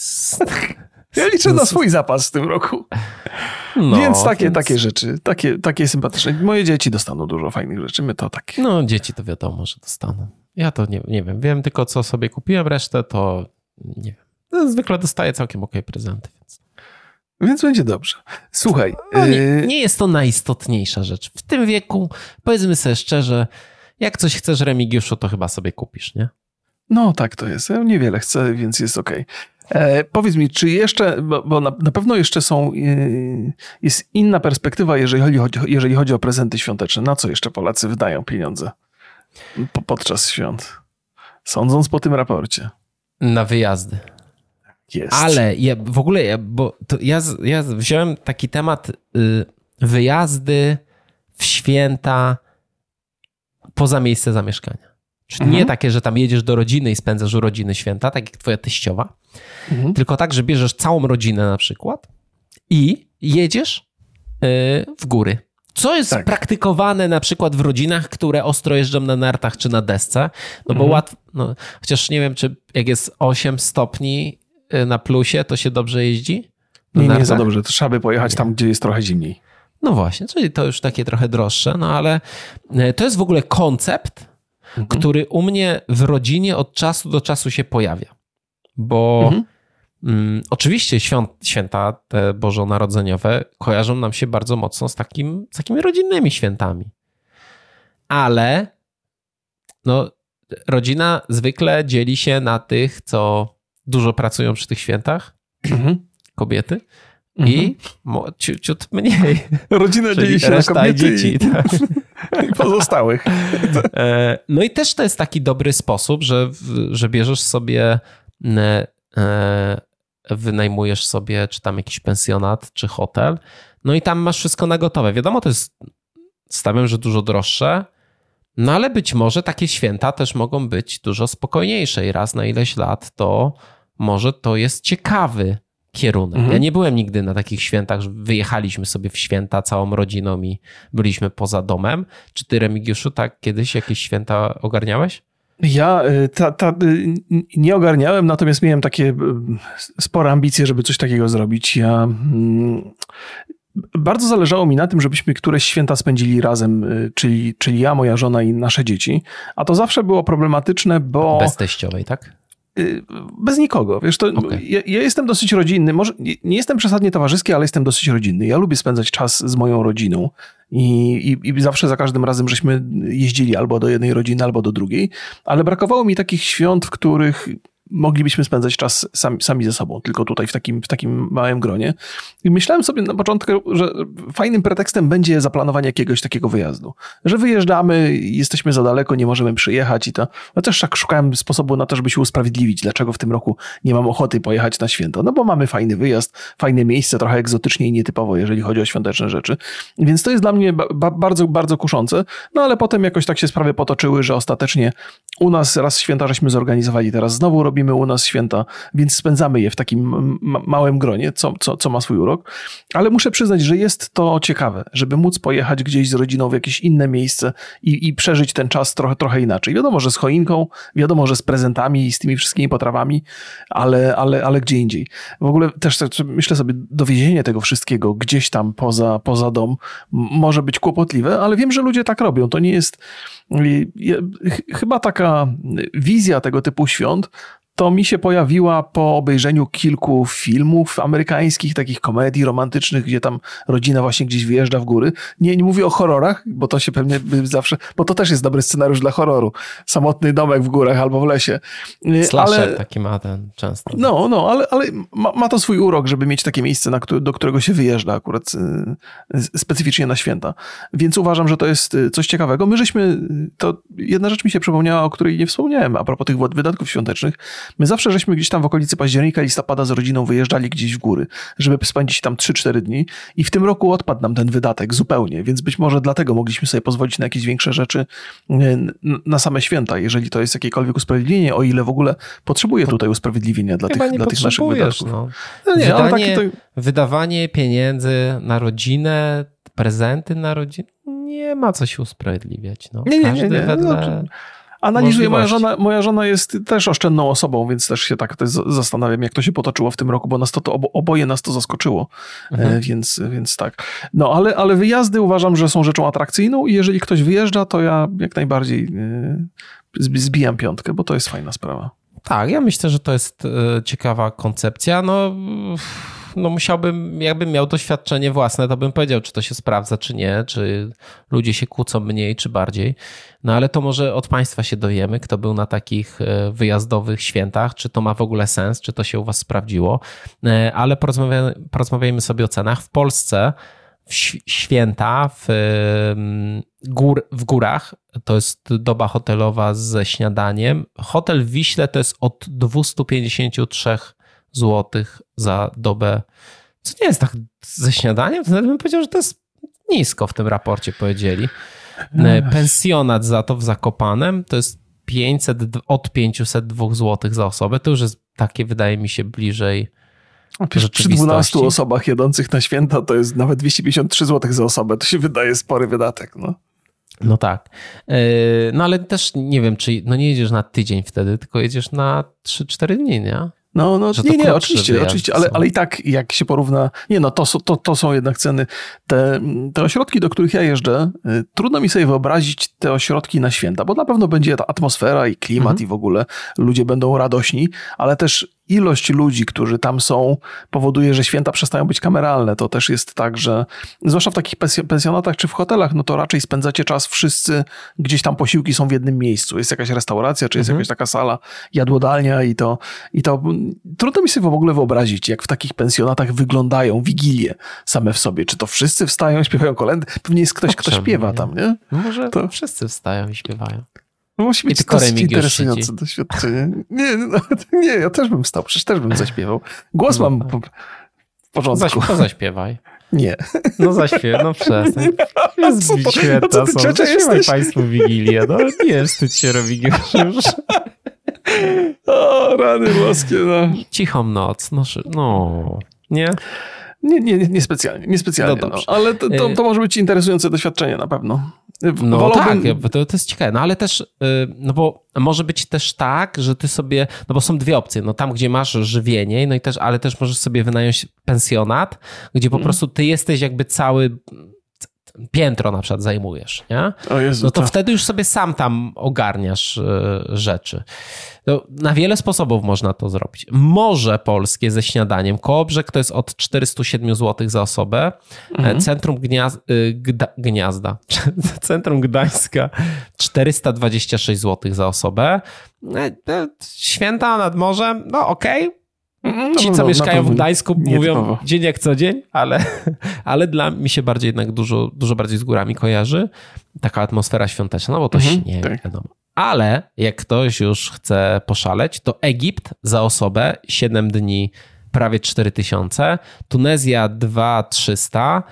Ja liczę na swój zapas w tym roku. No, więc takie, więc... takie rzeczy, takie, takie sympatyczne. Moje dzieci dostaną dużo fajnych rzeczy, my to takie. No dzieci to wiadomo, że dostaną. Ja to nie, nie wiem. Wiem tylko, co sobie kupiłem, resztę to nie wiem. No, zwykle dostaję całkiem okej prezenty. Więc... więc będzie dobrze. Słuchaj. No, nie, nie jest to najistotniejsza rzecz. W tym wieku, powiedzmy sobie szczerze, jak coś chcesz, Remigiuszu, to chyba sobie kupisz, nie? No tak to jest. Ja niewiele chcę, więc jest okej. E, powiedz mi, czy jeszcze, bo, bo na, na pewno jeszcze są, y, jest inna perspektywa, jeżeli chodzi, jeżeli chodzi o prezenty świąteczne. Na co jeszcze Polacy wydają pieniądze po, podczas świąt? Sądząc po tym raporcie. Na wyjazdy. Jest. Ale ja w ogóle, ja, bo to ja, ja wziąłem taki temat y, wyjazdy w święta poza miejsce zamieszkania. Czyli mhm. nie takie, że tam jedziesz do rodziny i spędzasz urodziny święta, tak jak twoja teściowa, mhm. tylko tak, że bierzesz całą rodzinę na przykład i jedziesz yy, w góry. Co jest tak. praktykowane na przykład w rodzinach, które ostro jeżdżą na nartach czy na desce, no bo mhm. łatwo, no, chociaż nie wiem, czy jak jest osiem stopni na plusie, to się dobrze jeździ? Nie, nie za dobrze, to trzeba by pojechać nie. tam, gdzie jest trochę zimniej. No właśnie, czyli to już takie trochę droższe, no ale to jest w ogóle koncept, mhm. który u mnie w rodzinie od czasu do czasu się pojawia, bo mhm. mm, oczywiście świąt, święta te bożonarodzeniowe kojarzą nam się bardzo mocno z, takim, z takimi rodzinnymi świętami, ale no, rodzina zwykle dzieli się na tych, co dużo pracują przy tych świętach, mhm. kobiety, i mhm. ciut, ciut mniej. Rodzina dzieli się na kobiety dzieci, i, tak. i pozostałych. No i też to jest taki dobry sposób, że, że bierzesz sobie, wynajmujesz sobie czy tam jakiś pensjonat, czy hotel, no i tam masz wszystko na gotowe. Wiadomo, to jest, stawiam, że dużo droższe, no ale być może takie święta też mogą być dużo spokojniejsze i raz na ileś lat to może to jest ciekawy kierunek. Mhm. Ja nie byłem nigdy na takich świętach, że wyjechaliśmy sobie w święta całą rodziną i byliśmy poza domem. Czy ty, Remigiuszu, tak kiedyś jakieś święta ogarniałeś? Ja ta, ta, nie ogarniałem, natomiast miałem takie spore ambicje, żeby coś takiego zrobić. Ja... Bardzo zależało mi na tym, żebyśmy któreś święta spędzili razem, czyli, czyli ja, moja żona i nasze dzieci. A to zawsze było problematyczne, bo... Bez teściowej, tak? Bez nikogo. Wiesz, to okay. ja, ja jestem dosyć rodzinny. Może nie jestem przesadnie towarzyski, ale jestem dosyć rodzinny. Ja lubię spędzać czas z moją rodziną i, i, i zawsze za każdym razem żeśmy jeździli albo do jednej rodziny, albo do drugiej, ale brakowało mi takich świąt, w których moglibyśmy spędzać czas sami, sami ze sobą, tylko tutaj w takim, w takim małym gronie. I myślałem sobie na początku, że fajnym pretekstem będzie zaplanowanie jakiegoś takiego wyjazdu. Że wyjeżdżamy, jesteśmy za daleko, nie możemy przyjechać i to... No też tak szukałem sposobu na to, żeby się usprawiedliwić, dlaczego w tym roku nie mam ochoty pojechać na święto. No bo mamy fajny wyjazd, fajne miejsce, trochę egzotycznie i nietypowo, jeżeli chodzi o świąteczne rzeczy. Więc to jest dla mnie ba- bardzo, bardzo kuszące. No ale potem jakoś tak się sprawy potoczyły, że ostatecznie u nas raz święta żeśmy zorganizowali, teraz znowu robimy u nas święta, więc spędzamy je w takim ma- małym gronie, co, co, co ma swój urok. Ale muszę przyznać, że jest to ciekawe, żeby móc pojechać gdzieś z rodziną w jakieś inne miejsce i, i przeżyć ten czas trochę, trochę inaczej. Wiadomo, że z choinką, wiadomo, że z prezentami i z tymi wszystkimi potrawami, ale, ale, ale gdzie indziej. W ogóle też myślę sobie, dowiezienie tego wszystkiego gdzieś tam poza, poza dom może być kłopotliwe, ale wiem, że ludzie tak robią. To nie jest... Chyba taka wizja tego typu świąt to mi się pojawiła po obejrzeniu kilku filmów amerykańskich, takich komedii romantycznych, gdzie tam rodzina właśnie gdzieś wyjeżdża w góry. Nie, nie mówię o horrorach, bo to się pewnie zawsze, bo to też jest dobry scenariusz dla horroru. Samotny domek w górach albo w lesie. Slasher ale, taki ma ten często. No, no, ale, ale ma, ma to swój urok, żeby mieć takie miejsce, na, do którego się wyjeżdża akurat specyficznie na święta. Więc uważam, że to jest coś ciekawego. My żeśmy, to jedna rzecz mi się przypomniała, o której nie wspomniałem, a propos tych wydatków świątecznych. My zawsze żeśmy gdzieś tam w okolicy października, listopada z rodziną wyjeżdżali gdzieś w góry, żeby spędzić tam trzy cztery dni i w tym roku odpadł nam ten wydatek zupełnie, więc być może dlatego mogliśmy sobie pozwolić na jakieś większe rzeczy na same święta, jeżeli to jest jakiekolwiek usprawiedliwienie, o ile w ogóle potrzebuję tutaj usprawiedliwienia dla, tych, dla tych naszych wydatków. No. No nie, Wydanie, ale takie to... Wydawanie pieniędzy na rodzinę, prezenty na rodzinę, nie ma co się usprawiedliwiać. No. Nie, nie, nie. nie. Wedle... No, Analizuję, moja żona, moja żona jest też oszczędną osobą, więc też się tak też zastanawiam, jak to się potoczyło w tym roku, bo nas to, to oboje nas to zaskoczyło, mhm. więc, więc tak. No, ale, ale wyjazdy uważam, że są rzeczą atrakcyjną i jeżeli ktoś wyjeżdża, to ja jak najbardziej zbijam piątkę, bo to jest fajna sprawa. Tak, ja myślę, że to jest ciekawa koncepcja. No... No musiałbym, jakbym miał doświadczenie własne, to bym powiedział, czy to się sprawdza, czy nie, czy ludzie się kłócą mniej, czy bardziej. No ale to może od państwa się dowiemy, kto był na takich wyjazdowych świętach, czy to ma w ogóle sens, czy to się u was sprawdziło. Ale porozmawiajmy, porozmawiajmy sobie o cenach. W Polsce w święta w, gór, w górach, to jest doba hotelowa ze śniadaniem. Hotel w Wiśle to jest od dwieście pięćdziesiąt trzy złotych za dobę, co nie jest tak ze śniadaniem, to nawet bym powiedział, że to jest nisko w tym raporcie powiedzieli. Pensjonat za to w Zakopanem to jest pięćset, od pięćset dwa złotych za osobę, to już jest takie, wydaje mi się, bliżej Przy dwunastu osobach jedących na święta to jest nawet dwieście pięćdziesiąt trzy złote za osobę. To się wydaje spory wydatek. No, no tak. No ale też nie wiem, czy no nie jedziesz na tydzień wtedy, tylko jedziesz na trzy cztery dni, nie? No, no nie, nie, oczywiście, oczywiście, ale, ale i tak jak się porówna, nie no, to, to, to są jednak ceny, te, te ośrodki, do których ja jeżdżę, trudno mi sobie wyobrazić te ośrodki na święta, bo na pewno będzie ta atmosfera i klimat mhm. i w ogóle ludzie będą radośni, ale też ilość ludzi, którzy tam są, powoduje, że święta przestają być kameralne. To też jest tak, że zwłaszcza w takich pensjonatach czy w hotelach, no to raczej spędzacie czas wszyscy, gdzieś tam posiłki są w jednym miejscu. Jest jakaś restauracja, czy jest mhm. jakaś taka sala, jadłodalnia i to, i to trudno mi sobie w ogóle wyobrazić, jak w takich pensjonatach wyglądają wigilie same w sobie. Czy to wszyscy wstają, śpiewają kolędy? Pewnie jest ktoś, kto śpiewa tam, nie? Może to wszyscy wstają i śpiewają. No musi być dosyć interesujące doświadczenie. Nie, no, nie, ja też bym wstał, przecież też bym zaśpiewał. Głos no, mam tak. w porządku. To zaśpiewaj. Nie. No zaśpiewaj, no przestań. Jest święta, no są. Zaśpiewaj państwu Wigilię. No nie wstydź się, robi już. O, rany boskie, no. Cichą noc, no, no nie? Nie, nie, nie specjalnie, nie specjalnie, no, no, ale to, to, to może być interesujące doświadczenie na pewno. No Wolałbym... tak, to, to jest ciekawe, no ale też, no bo może być też tak, że ty sobie, no bo są dwie opcje, no tam, gdzie masz żywienie, no i też, ale też możesz sobie wynająć pensjonat, gdzie po hmm. prostu ty jesteś jakby cały piętro na przykład zajmujesz, nie? O Jezu, no to, to wtedy już sobie sam tam ogarniasz y, rzeczy. No, na wiele sposobów można to zrobić. Morze polskie ze śniadaniem. Kołobrzeg to jest od czterysta siedem złotych za osobę. Mhm. Centrum Gniaz- Gda- Gniazda. Centrum Gdańska czterysta dwadzieścia sześć złotych za osobę. Święta nad morzem, no okej. Okay. Ci, co no, mieszkają w Gdańsku, mówią typowo. Dzień jak co dzień, ale, ale dla mnie się bardziej jednak dużo, dużo bardziej z górami kojarzy. Taka atmosfera świąteczna, no bo to mhm, śnieg, tak. wiadomo. Ale jak ktoś już chce poszaleć, to Egipt za osobę siedem dni, prawie cztery tysiące, Tunezja dwa tysiące trzysta,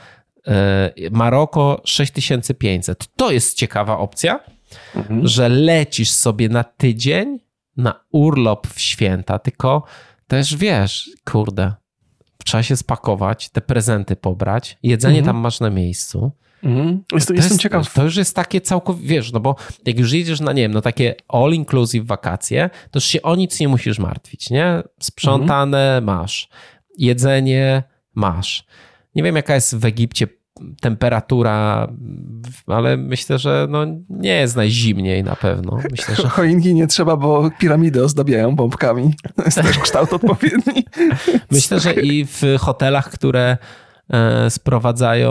Maroko sześć tysięcy pięćset. To jest ciekawa opcja, mhm. że lecisz sobie na tydzień na urlop w święta, tylko też wiesz, kurde, trzeba się spakować, te prezenty pobrać, jedzenie mhm. tam masz na miejscu. Mhm. Jest, jestem jest, ciekaw. To już jest takie całkowicie, wiesz, no bo jak już jedziesz na, nie wiem, no takie all inclusive wakacje, to już się o nic nie musisz martwić, nie? Sprzątane mhm. masz, jedzenie masz. Nie wiem, jaka jest w Egipcie temperatura, ale myślę, że no nie jest najzimniej na pewno. Myślę, że... Choinki nie trzeba, bo piramidy ozdabiają bombkami. To jest też kształt odpowiedni. Myślę, że i w hotelach, które sprowadzają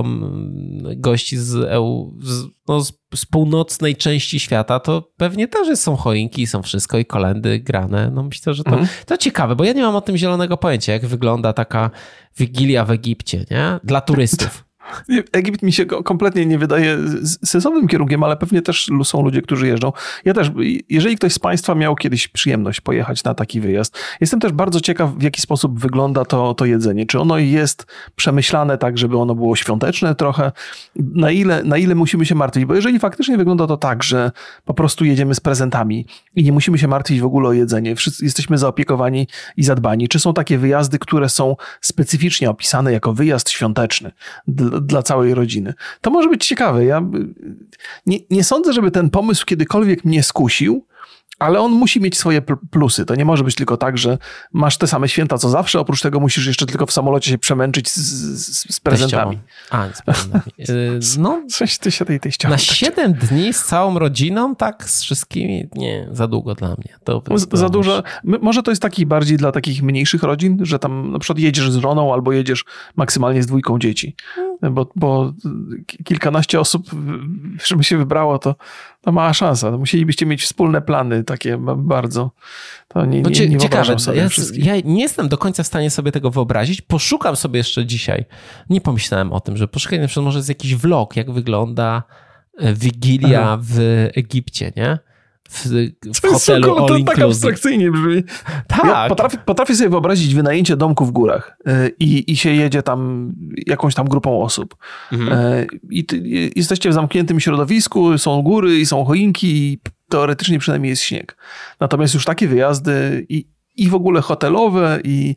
gości z, EU, z, no, z, z północnej części świata, to pewnie też są choinki, są wszystko i kolędy grane. No myślę, że to, mhm. to ciekawe, bo ja nie mam o tym zielonego pojęcia, jak wygląda taka Wigilia w Egipcie, nie? Dla turystów. Egipt mi się kompletnie nie wydaje sensownym kierunkiem, ale pewnie też są ludzie, którzy jeżdżą. Ja też, jeżeli ktoś z Państwa miał kiedyś przyjemność pojechać na taki wyjazd, jestem też bardzo ciekaw, w jaki sposób wygląda to, to jedzenie. Czy ono jest przemyślane tak, żeby ono było świąteczne trochę? Na ile, na ile musimy się martwić? Bo jeżeli faktycznie wygląda to tak, że po prostu jedziemy z prezentami i nie musimy się martwić w ogóle o jedzenie, wszyscy jesteśmy zaopiekowani i zadbani. Czy są takie wyjazdy, które są specyficznie opisane jako wyjazd świąteczny dla całej rodziny? To może być ciekawe. Ja nie, nie sądzę, żeby ten pomysł kiedykolwiek mnie skusił, ale on musi mieć swoje plusy. To nie może być tylko tak, że masz te same święta co zawsze, oprócz tego musisz jeszcze tylko w samolocie się przemęczyć z, z, z prezentami. A, z prezentami. No, coś ty się tej, tej ściany. Na siedem dni z całą rodziną, tak z wszystkimi, nie, za długo dla mnie. To, to za to dużo. Może to jest taki bardziej dla takich mniejszych rodzin, że tam na przykład jedziesz z żoną albo jedziesz maksymalnie z dwójką dzieci. Bo, bo kilkanaście osób, żeby się wybrało, to, to mała szansa. To musielibyście mieć wspólne plany takie bardzo. To nie, nie, nie, nie ciekawe, sobie ja, ja nie jestem do końca w stanie sobie tego wyobrazić. Poszukam sobie jeszcze dzisiaj. Nie pomyślałem o tym, że poszukaj na przykład może jest jakiś vlog, jak wygląda Wigilia Aha. w Egipcie, nie? W, w hotelu all inclusive. To tak abstrakcyjnie brzmi. Tak. Ja potrafię, potrafię sobie wyobrazić wynajęcie domku w górach i, i się jedzie tam jakąś tam grupą osób. Mhm. I ty, jesteście w zamkniętym środowisku, są góry i są choinki i teoretycznie przynajmniej jest śnieg. Natomiast już takie wyjazdy i, i w ogóle hotelowe i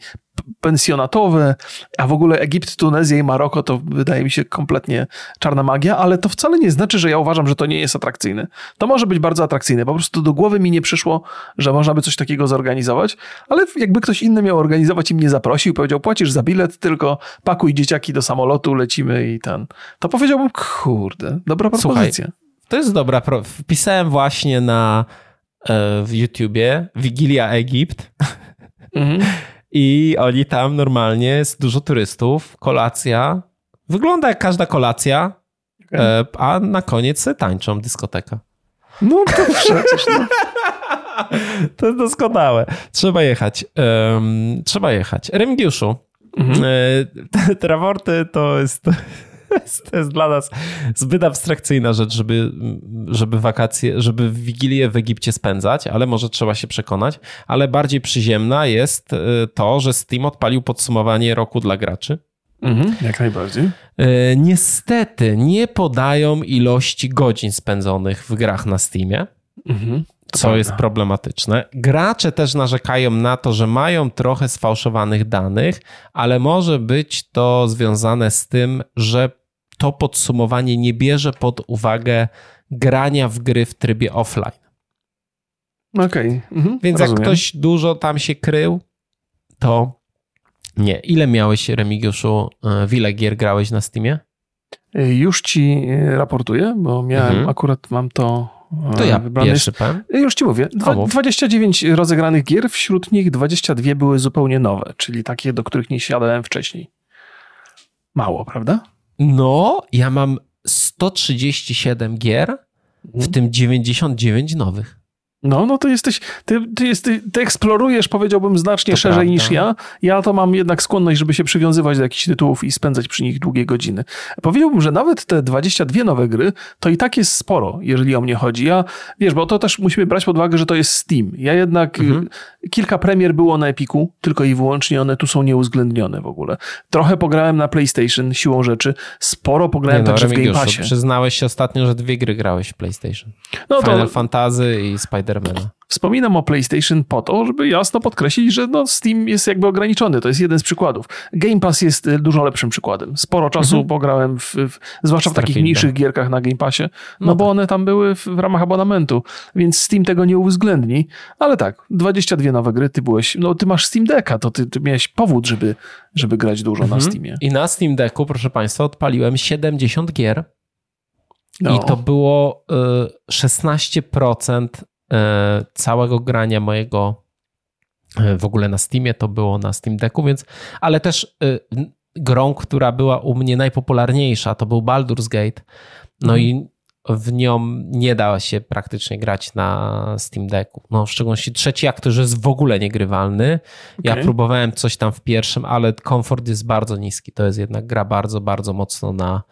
pensjonatowe, a w ogóle Egipt, Tunezja i Maroko to wydaje mi się kompletnie czarna magia, ale to wcale nie znaczy, że ja uważam, że to nie jest atrakcyjne. To może być bardzo atrakcyjne. Po prostu do głowy mi nie przyszło, że można by coś takiego zorganizować, ale jakby ktoś inny miał organizować i mnie zaprosił, powiedział, płacisz za bilet, tylko pakuj dzieciaki do samolotu, lecimy i ten. To powiedziałbym, kurde, dobra propozycja. Słuchaj, to jest dobra. Pro... Wpisałem właśnie na e, w YouTubie Wigilia Egipt mhm. i oni tam normalnie, jest dużo turystów, kolacja. Wygląda jak każda kolacja, okay. e, a na koniec tańczą dyskoteka. No to przecież no. To jest doskonałe. Trzeba jechać. Um, trzeba jechać. Remigiuszu, mhm. e, te raporty to jest... To jest dla nas zbyt abstrakcyjna rzecz, żeby, żeby wakacje, żeby Wigilię w Egipcie spędzać, ale może trzeba się przekonać. Ale bardziej przyziemna jest to, że Steam odpalił podsumowanie roku dla graczy. Mhm, jak najbardziej. Niestety nie podają ilości godzin spędzonych w grach na Steamie, mhm, co prawda. Jest problematyczne. Gracze też narzekają na to, że mają trochę sfałszowanych danych, ale może być to związane z tym, że to podsumowanie nie bierze pod uwagę grania w gry w trybie offline. Okej. Okay. Mhm, Więc rozumiem. Jak ktoś dużo tam się krył, to nie. Ile miałeś, Remigiuszu, w ile gier grałeś na Steamie? Już ci raportuję, bo miałem, mhm. akurat mam to To ja wybrane. pierwszy pan. Już ci mówię. Dwa, dwadzieścia dziewięć rozegranych gier, wśród nich dwadzieścia dwie były zupełnie nowe, czyli takie, do których nie siadałem wcześniej. Mało, prawda? No, ja mam sto trzydzieści siedem gier, w tym dziewięćdziesiąt dziewięć nowych. No, no to jesteś, ty, ty, jest, ty, ty eksplorujesz, powiedziałbym, znacznie to szerzej prawda. niż ja. Ja to mam jednak skłonność, żeby się przywiązywać do jakichś tytułów i spędzać przy nich długie godziny. Powiedziałbym, że nawet te dwadzieścia dwie nowe gry, to i tak jest sporo, jeżeli o mnie chodzi. Ja, wiesz, bo to też musimy brać pod uwagę, że to jest Steam. Ja jednak, mhm. kilka premier było na Epiku, tylko i wyłącznie one tu są nieuwzględnione w ogóle. Trochę pograłem na PlayStation, siłą rzeczy. Sporo pograłem no, także w Game Passie. Przyznałeś się ostatnio, że dwie gry grałeś w PlayStation. No Final to... Fantasy i Spider Wspominam o PlayStation po to, żeby jasno podkreślić, że no Steam jest jakby ograniczony. To jest jeden z przykładów. Game Pass jest dużo lepszym przykładem. Sporo czasu mhm. pograłem, w, w, zwłaszcza w takich mniejszych gierkach na Game Passie, no, no bo tak. one tam były w, w ramach abonamentu, więc Steam tego nie uwzględni. Ale tak, dwadzieścia dwie nowe gry, ty byłeś, no ty masz Steam Decka, to ty, ty miałeś powód, żeby, żeby grać dużo mhm. na Steamie. I na Steam Decku, proszę państwa, odpaliłem siedemdziesiąt gier no. i to było y, szesnaście procent całego grania mojego w ogóle na Steamie, to było na Steam Decku, więc, ale też grą, która była u mnie najpopularniejsza, to był Baldur's Gate, no mhm. i w nią nie da się praktycznie grać na Steam Decku. No, w szczególności trzeci akt, który jest w ogóle niegrywalny. Ja okay. próbowałem coś tam w pierwszym, ale komfort jest bardzo niski. To jest jednak gra bardzo, bardzo mocno na,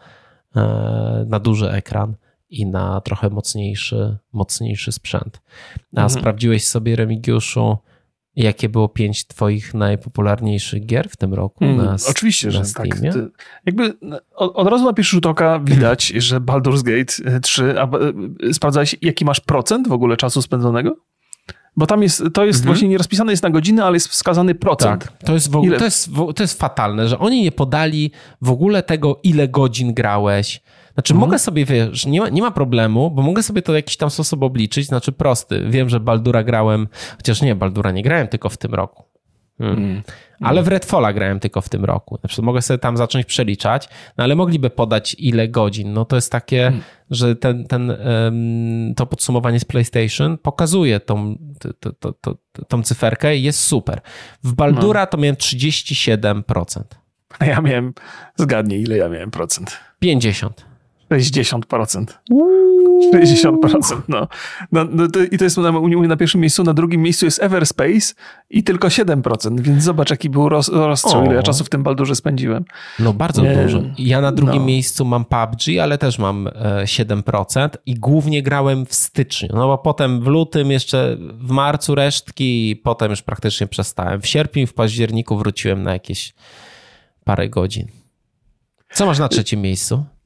na duży ekran i na trochę mocniejszy, mocniejszy sprzęt. A mhm. sprawdziłeś sobie, Remigiuszu, jakie było pięć twoich najpopularniejszych gier w tym roku na, hmm, oczywiście, na że Steamie? tak. Jakby od, od razu na pierwszy rzut oka widać, że Baldur's Gate trzy, a sprawdzałeś, jaki masz procent w ogóle czasu spędzonego? Bo tam jest, to jest mhm. właśnie nie rozpisane jest na godzinę, ale jest wskazany procent. Tak, to jest, w ogóle, to, jest, to jest fatalne, że oni nie podali w ogóle tego, ile godzin grałeś. Znaczy mhm. mogę sobie, wiesz, nie ma, nie ma problemu, bo mogę sobie to w jakiś tam sposób obliczyć, znaczy prosty. Wiem, że Baldura grałem, chociaż nie, Baldura nie grałem tylko w tym roku. Hmm. Hmm. Ale w Redfalla grałem tylko w tym roku. Na przykład mogę sobie tam zacząć przeliczać, no ale mogliby podać ile godzin. No to jest takie, hmm. że ten, ten, um, to podsumowanie z PlayStation pokazuje tą, to, to, to, to, tą cyferkę i jest super. W Baldura no. to miałem trzydzieści siedem procent. A ja miałem, zgadnij ile ja miałem procent. pięćdziesiąt. sześćdziesiąt procent. sześćdziesiąt procent, no. no, no to, I to jest na, na pierwszym miejscu, na drugim miejscu jest Everspace i tylko siedem procent, więc zobacz, jaki był roz, rozstrzał, ile ja czasu w tym Baldurze spędziłem. No bardzo Nie, dużo. Ja na drugim no. miejscu mam P U B G, ale też mam siedem procent i głównie grałem w styczniu, no bo potem w lutym, jeszcze w marcu resztki i potem już praktycznie przestałem. W sierpniu i w październiku wróciłem na jakieś parę godzin. Co masz na trzecim miejscu?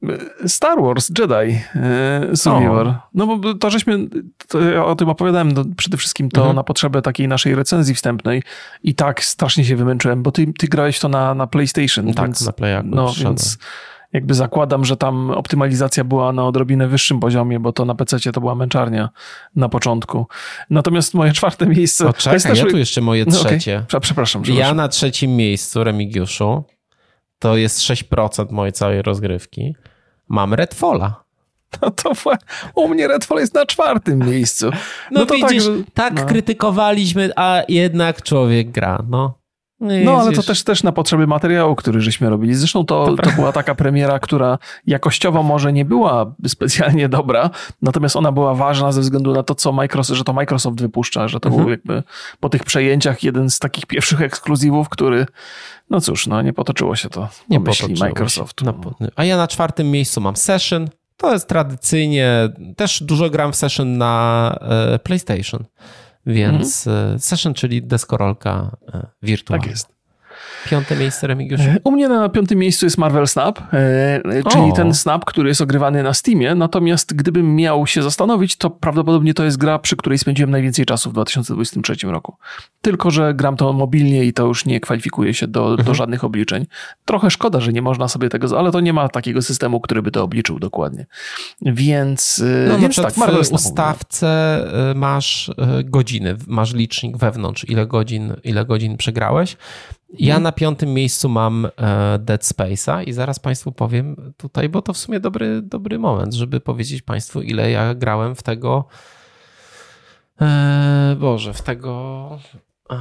Star Wars Jedi Survivor. O. No bo to żeśmy, to ja o tym opowiadałem no, przede wszystkim to mhm. na potrzebę takiej naszej recenzji wstępnej i tak strasznie się wymęczyłem, bo ty, ty grałeś to na, na PlayStation. Tak, więc, na Playaku. No więc jakby zakładam, że tam optymalizacja była na odrobinę wyższym poziomie, bo to na pececie to była męczarnia na początku. Natomiast moje czwarte miejsce... O, czekaj, też... ja tu jeszcze moje trzecie. No, okay. Przepraszam, przepraszam. Ja na trzecim miejscu, Remigiuszu, to jest sześć procent mojej całej rozgrywki. Mam Redfalla. No to u mnie Redfall jest na czwartym miejscu. No, no to widzisz, tak, że, tak no. krytykowaliśmy, a jednak człowiek gra, no. No, no ale to też, też na potrzeby materiału, który żeśmy robili. Zresztą to, to, to była taka premiera, która jakościowo może nie była specjalnie dobra, natomiast ona była ważna ze względu na to, co Microsoft, że to Microsoft wypuszcza, że to mhm. był jakby po tych przejęciach jeden z takich pierwszych ekskluzywów, który, no cóż, no nie potoczyło się to nie myśli Microsoftu. No, a ja na czwartym miejscu mam Session. To jest tradycyjnie, też dużo gram w Session na e, PlayStation. Więc mhm. Session, czyli deskorolka wirtualna. Tak jest. Piąte miejsce, Remigiusz? U mnie na piątym miejscu jest Marvel Snap, czyli o. ten Snap, który jest ogrywany na Steamie. Natomiast gdybym miał się zastanowić, to prawdopodobnie to jest gra, przy której spędziłem najwięcej czasu w dwa tysiące dwudziestym trzecim roku. Tylko że gram to mobilnie i to już nie kwalifikuje się do, mhm. do żadnych obliczeń. Trochę szkoda, że nie można sobie tego, ale to nie ma takiego systemu, który by to obliczył dokładnie. Więc, no, więc tak, Marvel w ustawce masz godziny, masz licznik wewnątrz, ile godzin, ile godzin przegrałeś. Ja na piątym miejscu mam Dead Space'a i zaraz Państwu powiem tutaj, bo to w sumie dobry, dobry moment, żeby powiedzieć Państwu, ile ja grałem w tego e, Boże, w tego e,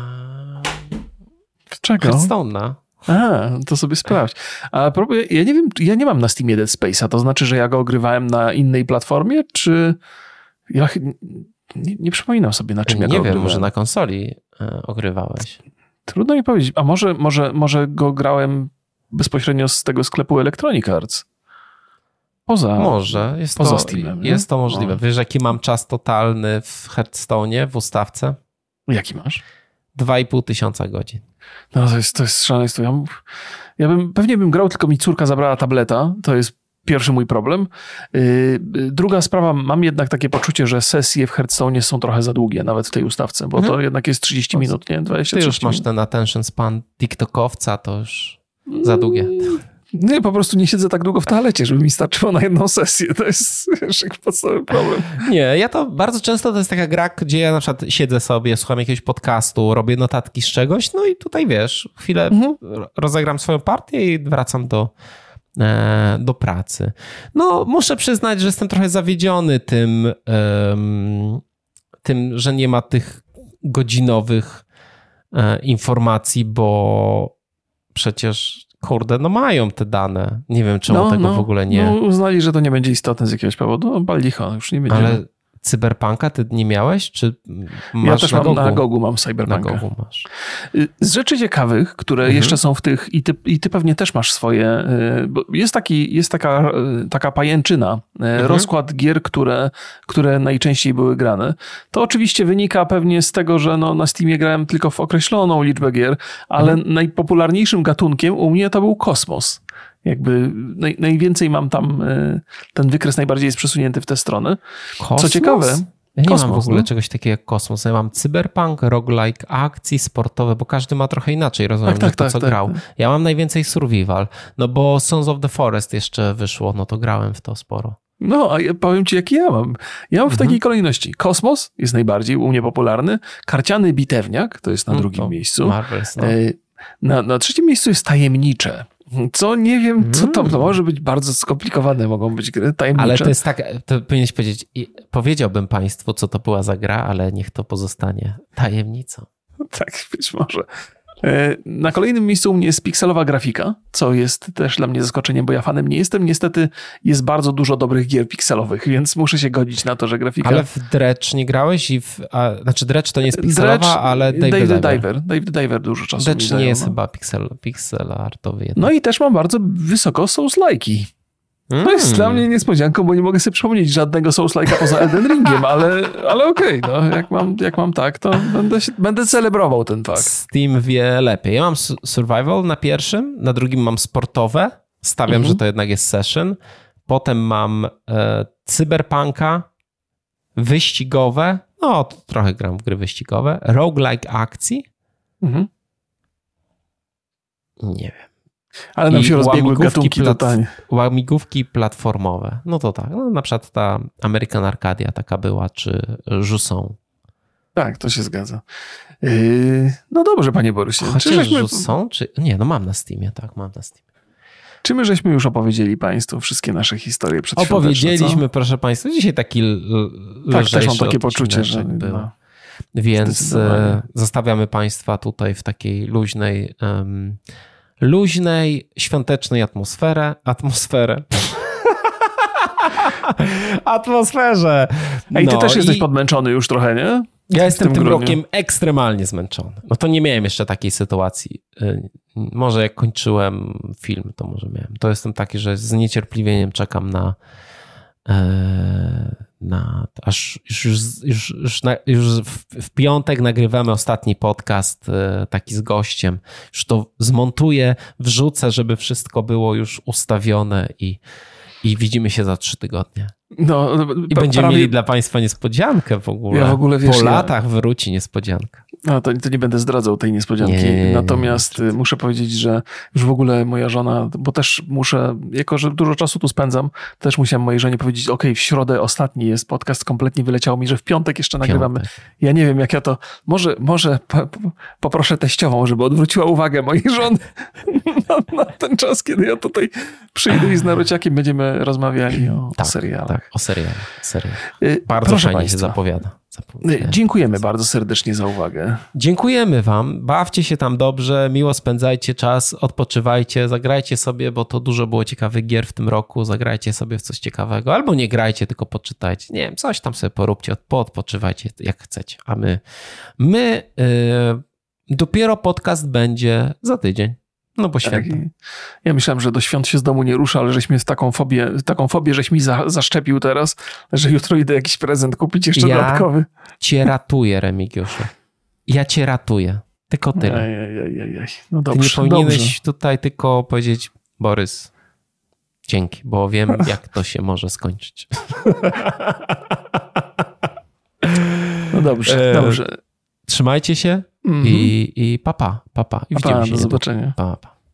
w czego? Hearthstone'a. A, to sobie sprawdź. A próbuję, ja nie wiem, ja nie mam na Steamie Dead Space'a, to znaczy, że ja go ogrywałem na innej platformie, czy ja nie, nie przypominam sobie, na czym ja nie go wiem, ogrywałem. Może na konsoli ogrywałeś. Trudno mi powiedzieć. A może, może, może go grałem bezpośrednio z tego sklepu Electronic Arts? Poza, może. Jest poza to, Steamem. Jest nie? to możliwe. No. Wiesz, jaki mam czas totalny w Hearthstone'ie, w ustawce? Jaki masz? Dwa i pół tysiąca godzin. No to jest, to jest szaleństwo. Ja, ja bym, pewnie bym grał, tylko mi córka zabrała tableta. To jest pierwszy mój problem. Yy, druga sprawa, mam jednak takie poczucie, że sesje w Hearthstone'ie są trochę za długie, nawet w tej ustawce, bo mhm. to jednak jest trzydzieści minut, nie? dwadzieścia Ty już masz ten attention span TikTokowca, to już za długie. Nie, po prostu nie siedzę tak długo w toalecie, żeby mi starczyło na jedną sesję. To jest wiesz, podstawowy problem. Nie, ja to bardzo często to jest taka gra, gdzie ja na przykład siedzę sobie, słucham jakiegoś podcastu, robię notatki z czegoś, no i tutaj wiesz, chwilę mhm. rozegram swoją partię i wracam do do pracy. No, muszę przyznać, że jestem trochę zawiedziony tym, um, tym, że nie ma tych godzinowych e, informacji, bo przecież, kurde, no mają te dane. Nie wiem, czemu no, tego no, w ogóle nie... No, uznali, że to nie będzie istotne z jakiegoś powodu. No, bal licha, już nie będzie. Ale Cyberpunka ty nie miałeś? Czy masz ja też na mam Gogu? na Gogu mam Cyberpunka. Na Gogu masz. Z rzeczy ciekawych, które mhm. jeszcze są w tych, i ty, i ty pewnie też masz swoje, bo jest, taki, jest taka, taka pajęczyna, mhm. rozkład gier, które, które najczęściej były grane. To oczywiście wynika pewnie z tego, że no, na Steamie grałem tylko w określoną liczbę gier, ale mhm. najpopularniejszym gatunkiem u mnie to był kosmos. Jakby naj, najwięcej mam tam, ten wykres najbardziej jest przesunięty w tę stronę. Kosmos? Co ciekawe... Ja nie kosmos, mam w ogóle no? czegoś takiego jak kosmos. Ja mam cyberpunk, roguelike, akcji sportowe, bo każdy ma trochę inaczej, rozumiem, tak, tak, to tak, co tak, grał. tak. Ja mam najwięcej survival, no bo Sons of the Forest jeszcze wyszło, no to grałem w to sporo. No, a ja powiem ci, jaki ja mam. Ja mam w Mhm. takiej kolejności. Kosmos jest najbardziej u mnie popularny. Karciany bitewniak, to jest na No drugim to miejscu. Marvels, no. E, Na, na trzecim miejscu jest tajemnicze. Co nie wiem, co tam, to może być bardzo skomplikowane, mogą być gry tajemnicze. Ale to jest tak, to powinieneś powiedzieć, powiedziałbym państwu, co to była za gra, ale niech to pozostanie tajemnicą. Tak, być może. Na kolejnym miejscu u mnie jest pikselowa grafika, co jest też dla mnie zaskoczeniem, bo ja fanem nie jestem. Niestety jest bardzo dużo dobrych gier pikselowych, więc muszę się godzić na to, że grafika... Ale w Dredge nie grałeś? i w, a, Znaczy Dredge to nie jest pikselowa, Dredge, ale Dave, Dave the the Diver. Diver. Dave the Diver dużo czasu Dredge mi nie zajął, jest no. chyba pixel, pixel artowy jednak. No i też mam bardzo wysoko Souls-like'i. Mm. To jest dla mnie niespodzianką, bo nie mogę sobie przypomnieć żadnego Souls-like'a poza Elden Ringiem, ale, ale okej, okay, no, jak mam, jak mam tak, to będę, się, będę celebrował ten fakt. Steam wie lepiej. Ja mam survival na pierwszym, na drugim mam sportowe. Stawiam, mhm. że to jednak jest session. Potem mam e, cyberpunka, wyścigowe, no trochę gram w gry wyścigowe, roguelike akcji. Mhm. Nie wiem. Ale nam się rozbiegły gatunki plat- totalnie. Łamigłówki platformowe. No to tak. No, na przykład ta American Arcadia taka była, czy Jusson. Tak, to się zgadza. Yy, no dobrze, panie Borysie. Chociaż czy żeśmy... Jusson, czy... Nie, no mam na Steamie, tak, mam na Steamie. Czy my żeśmy już opowiedzieli państwu wszystkie nasze historie przedświąteczne? Opowiedzieliśmy, co? Proszę państwa. Dzisiaj taki l- Tak, też mam takie poczucie, że... No, więc zostawiamy państwa tutaj w takiej luźnej... Um, luźnej, świątecznej atmosferę. Atmosferę. Atmosferze. A i ty no, też jesteś i... podmęczony już trochę, nie? Ja jestem tym, tym grudniu. rokiem ekstremalnie zmęczony. No to nie miałem jeszcze takiej sytuacji. Może jak kończyłem film, to może miałem. To jestem taki, że z niecierpliwieniem czekam na na aż już, już, już, już, na, już w, w piątek nagrywamy ostatni podcast taki z gościem. Już to zmontuję, wrzucę, żeby wszystko było już ustawione i, i widzimy się za trzy tygodnie. No, I będziemy prawie... mieli dla państwa niespodziankę w ogóle. Ja w ogóle wiesz, po ja... latach wróci niespodzianka. No to, to nie będę zdradzał tej niespodzianki. Nie, nie, nie, Natomiast nie. muszę powiedzieć, że już w ogóle moja żona, bo też muszę, jako że dużo czasu tu spędzam, też musiałem mojej żonie powiedzieć, ok, w środę ostatni jest podcast, kompletnie wyleciało mi, że w piątek jeszcze Piątek. nagrywamy. Ja nie wiem, jak ja to, może, może po, po, poproszę teściową, żeby odwróciła uwagę mojej żony na, na ten czas, kiedy ja tutaj przyjdę i z Narociakiem będziemy rozmawiali o tak, serialach. Tak, o serialach. Serial. Bardzo Proszę fajnie państwa. się zapowiada. zapowiada. Dziękujemy bardzo serdecznie za uwagę. Dziękujemy wam. Bawcie się tam dobrze, miło spędzajcie czas, odpoczywajcie, zagrajcie sobie, bo to dużo było ciekawych gier w tym roku. Zagrajcie sobie w coś ciekawego, albo nie grajcie, tylko poczytajcie. Nie wiem, coś tam sobie poróbcie, poodpoczywajcie jak chcecie. A my, my yy, dopiero podcast będzie za tydzień. No bo święta. Tak, ja myślałem, że do świąt się z domu nie rusza, ale żeś mnie w taką fobię, taką fobię żeś mi za, zaszczepił teraz, że jutro idę jakiś prezent kupić jeszcze ja dodatkowy. Cię ratuję, Remigiuszu. Ja cię ratuję. Tylko tyle. Ej, ej, ej, ej, ej. No dobrze, Ty nie powinieneś dobrze. tutaj tylko powiedzieć Borys, dzięki, bo wiem, jak to się może skończyć. No dobrze, e, dobrze. Trzymajcie się mm-hmm. i, i papa, papa. I widzimy się. Do zobaczenia. Papa.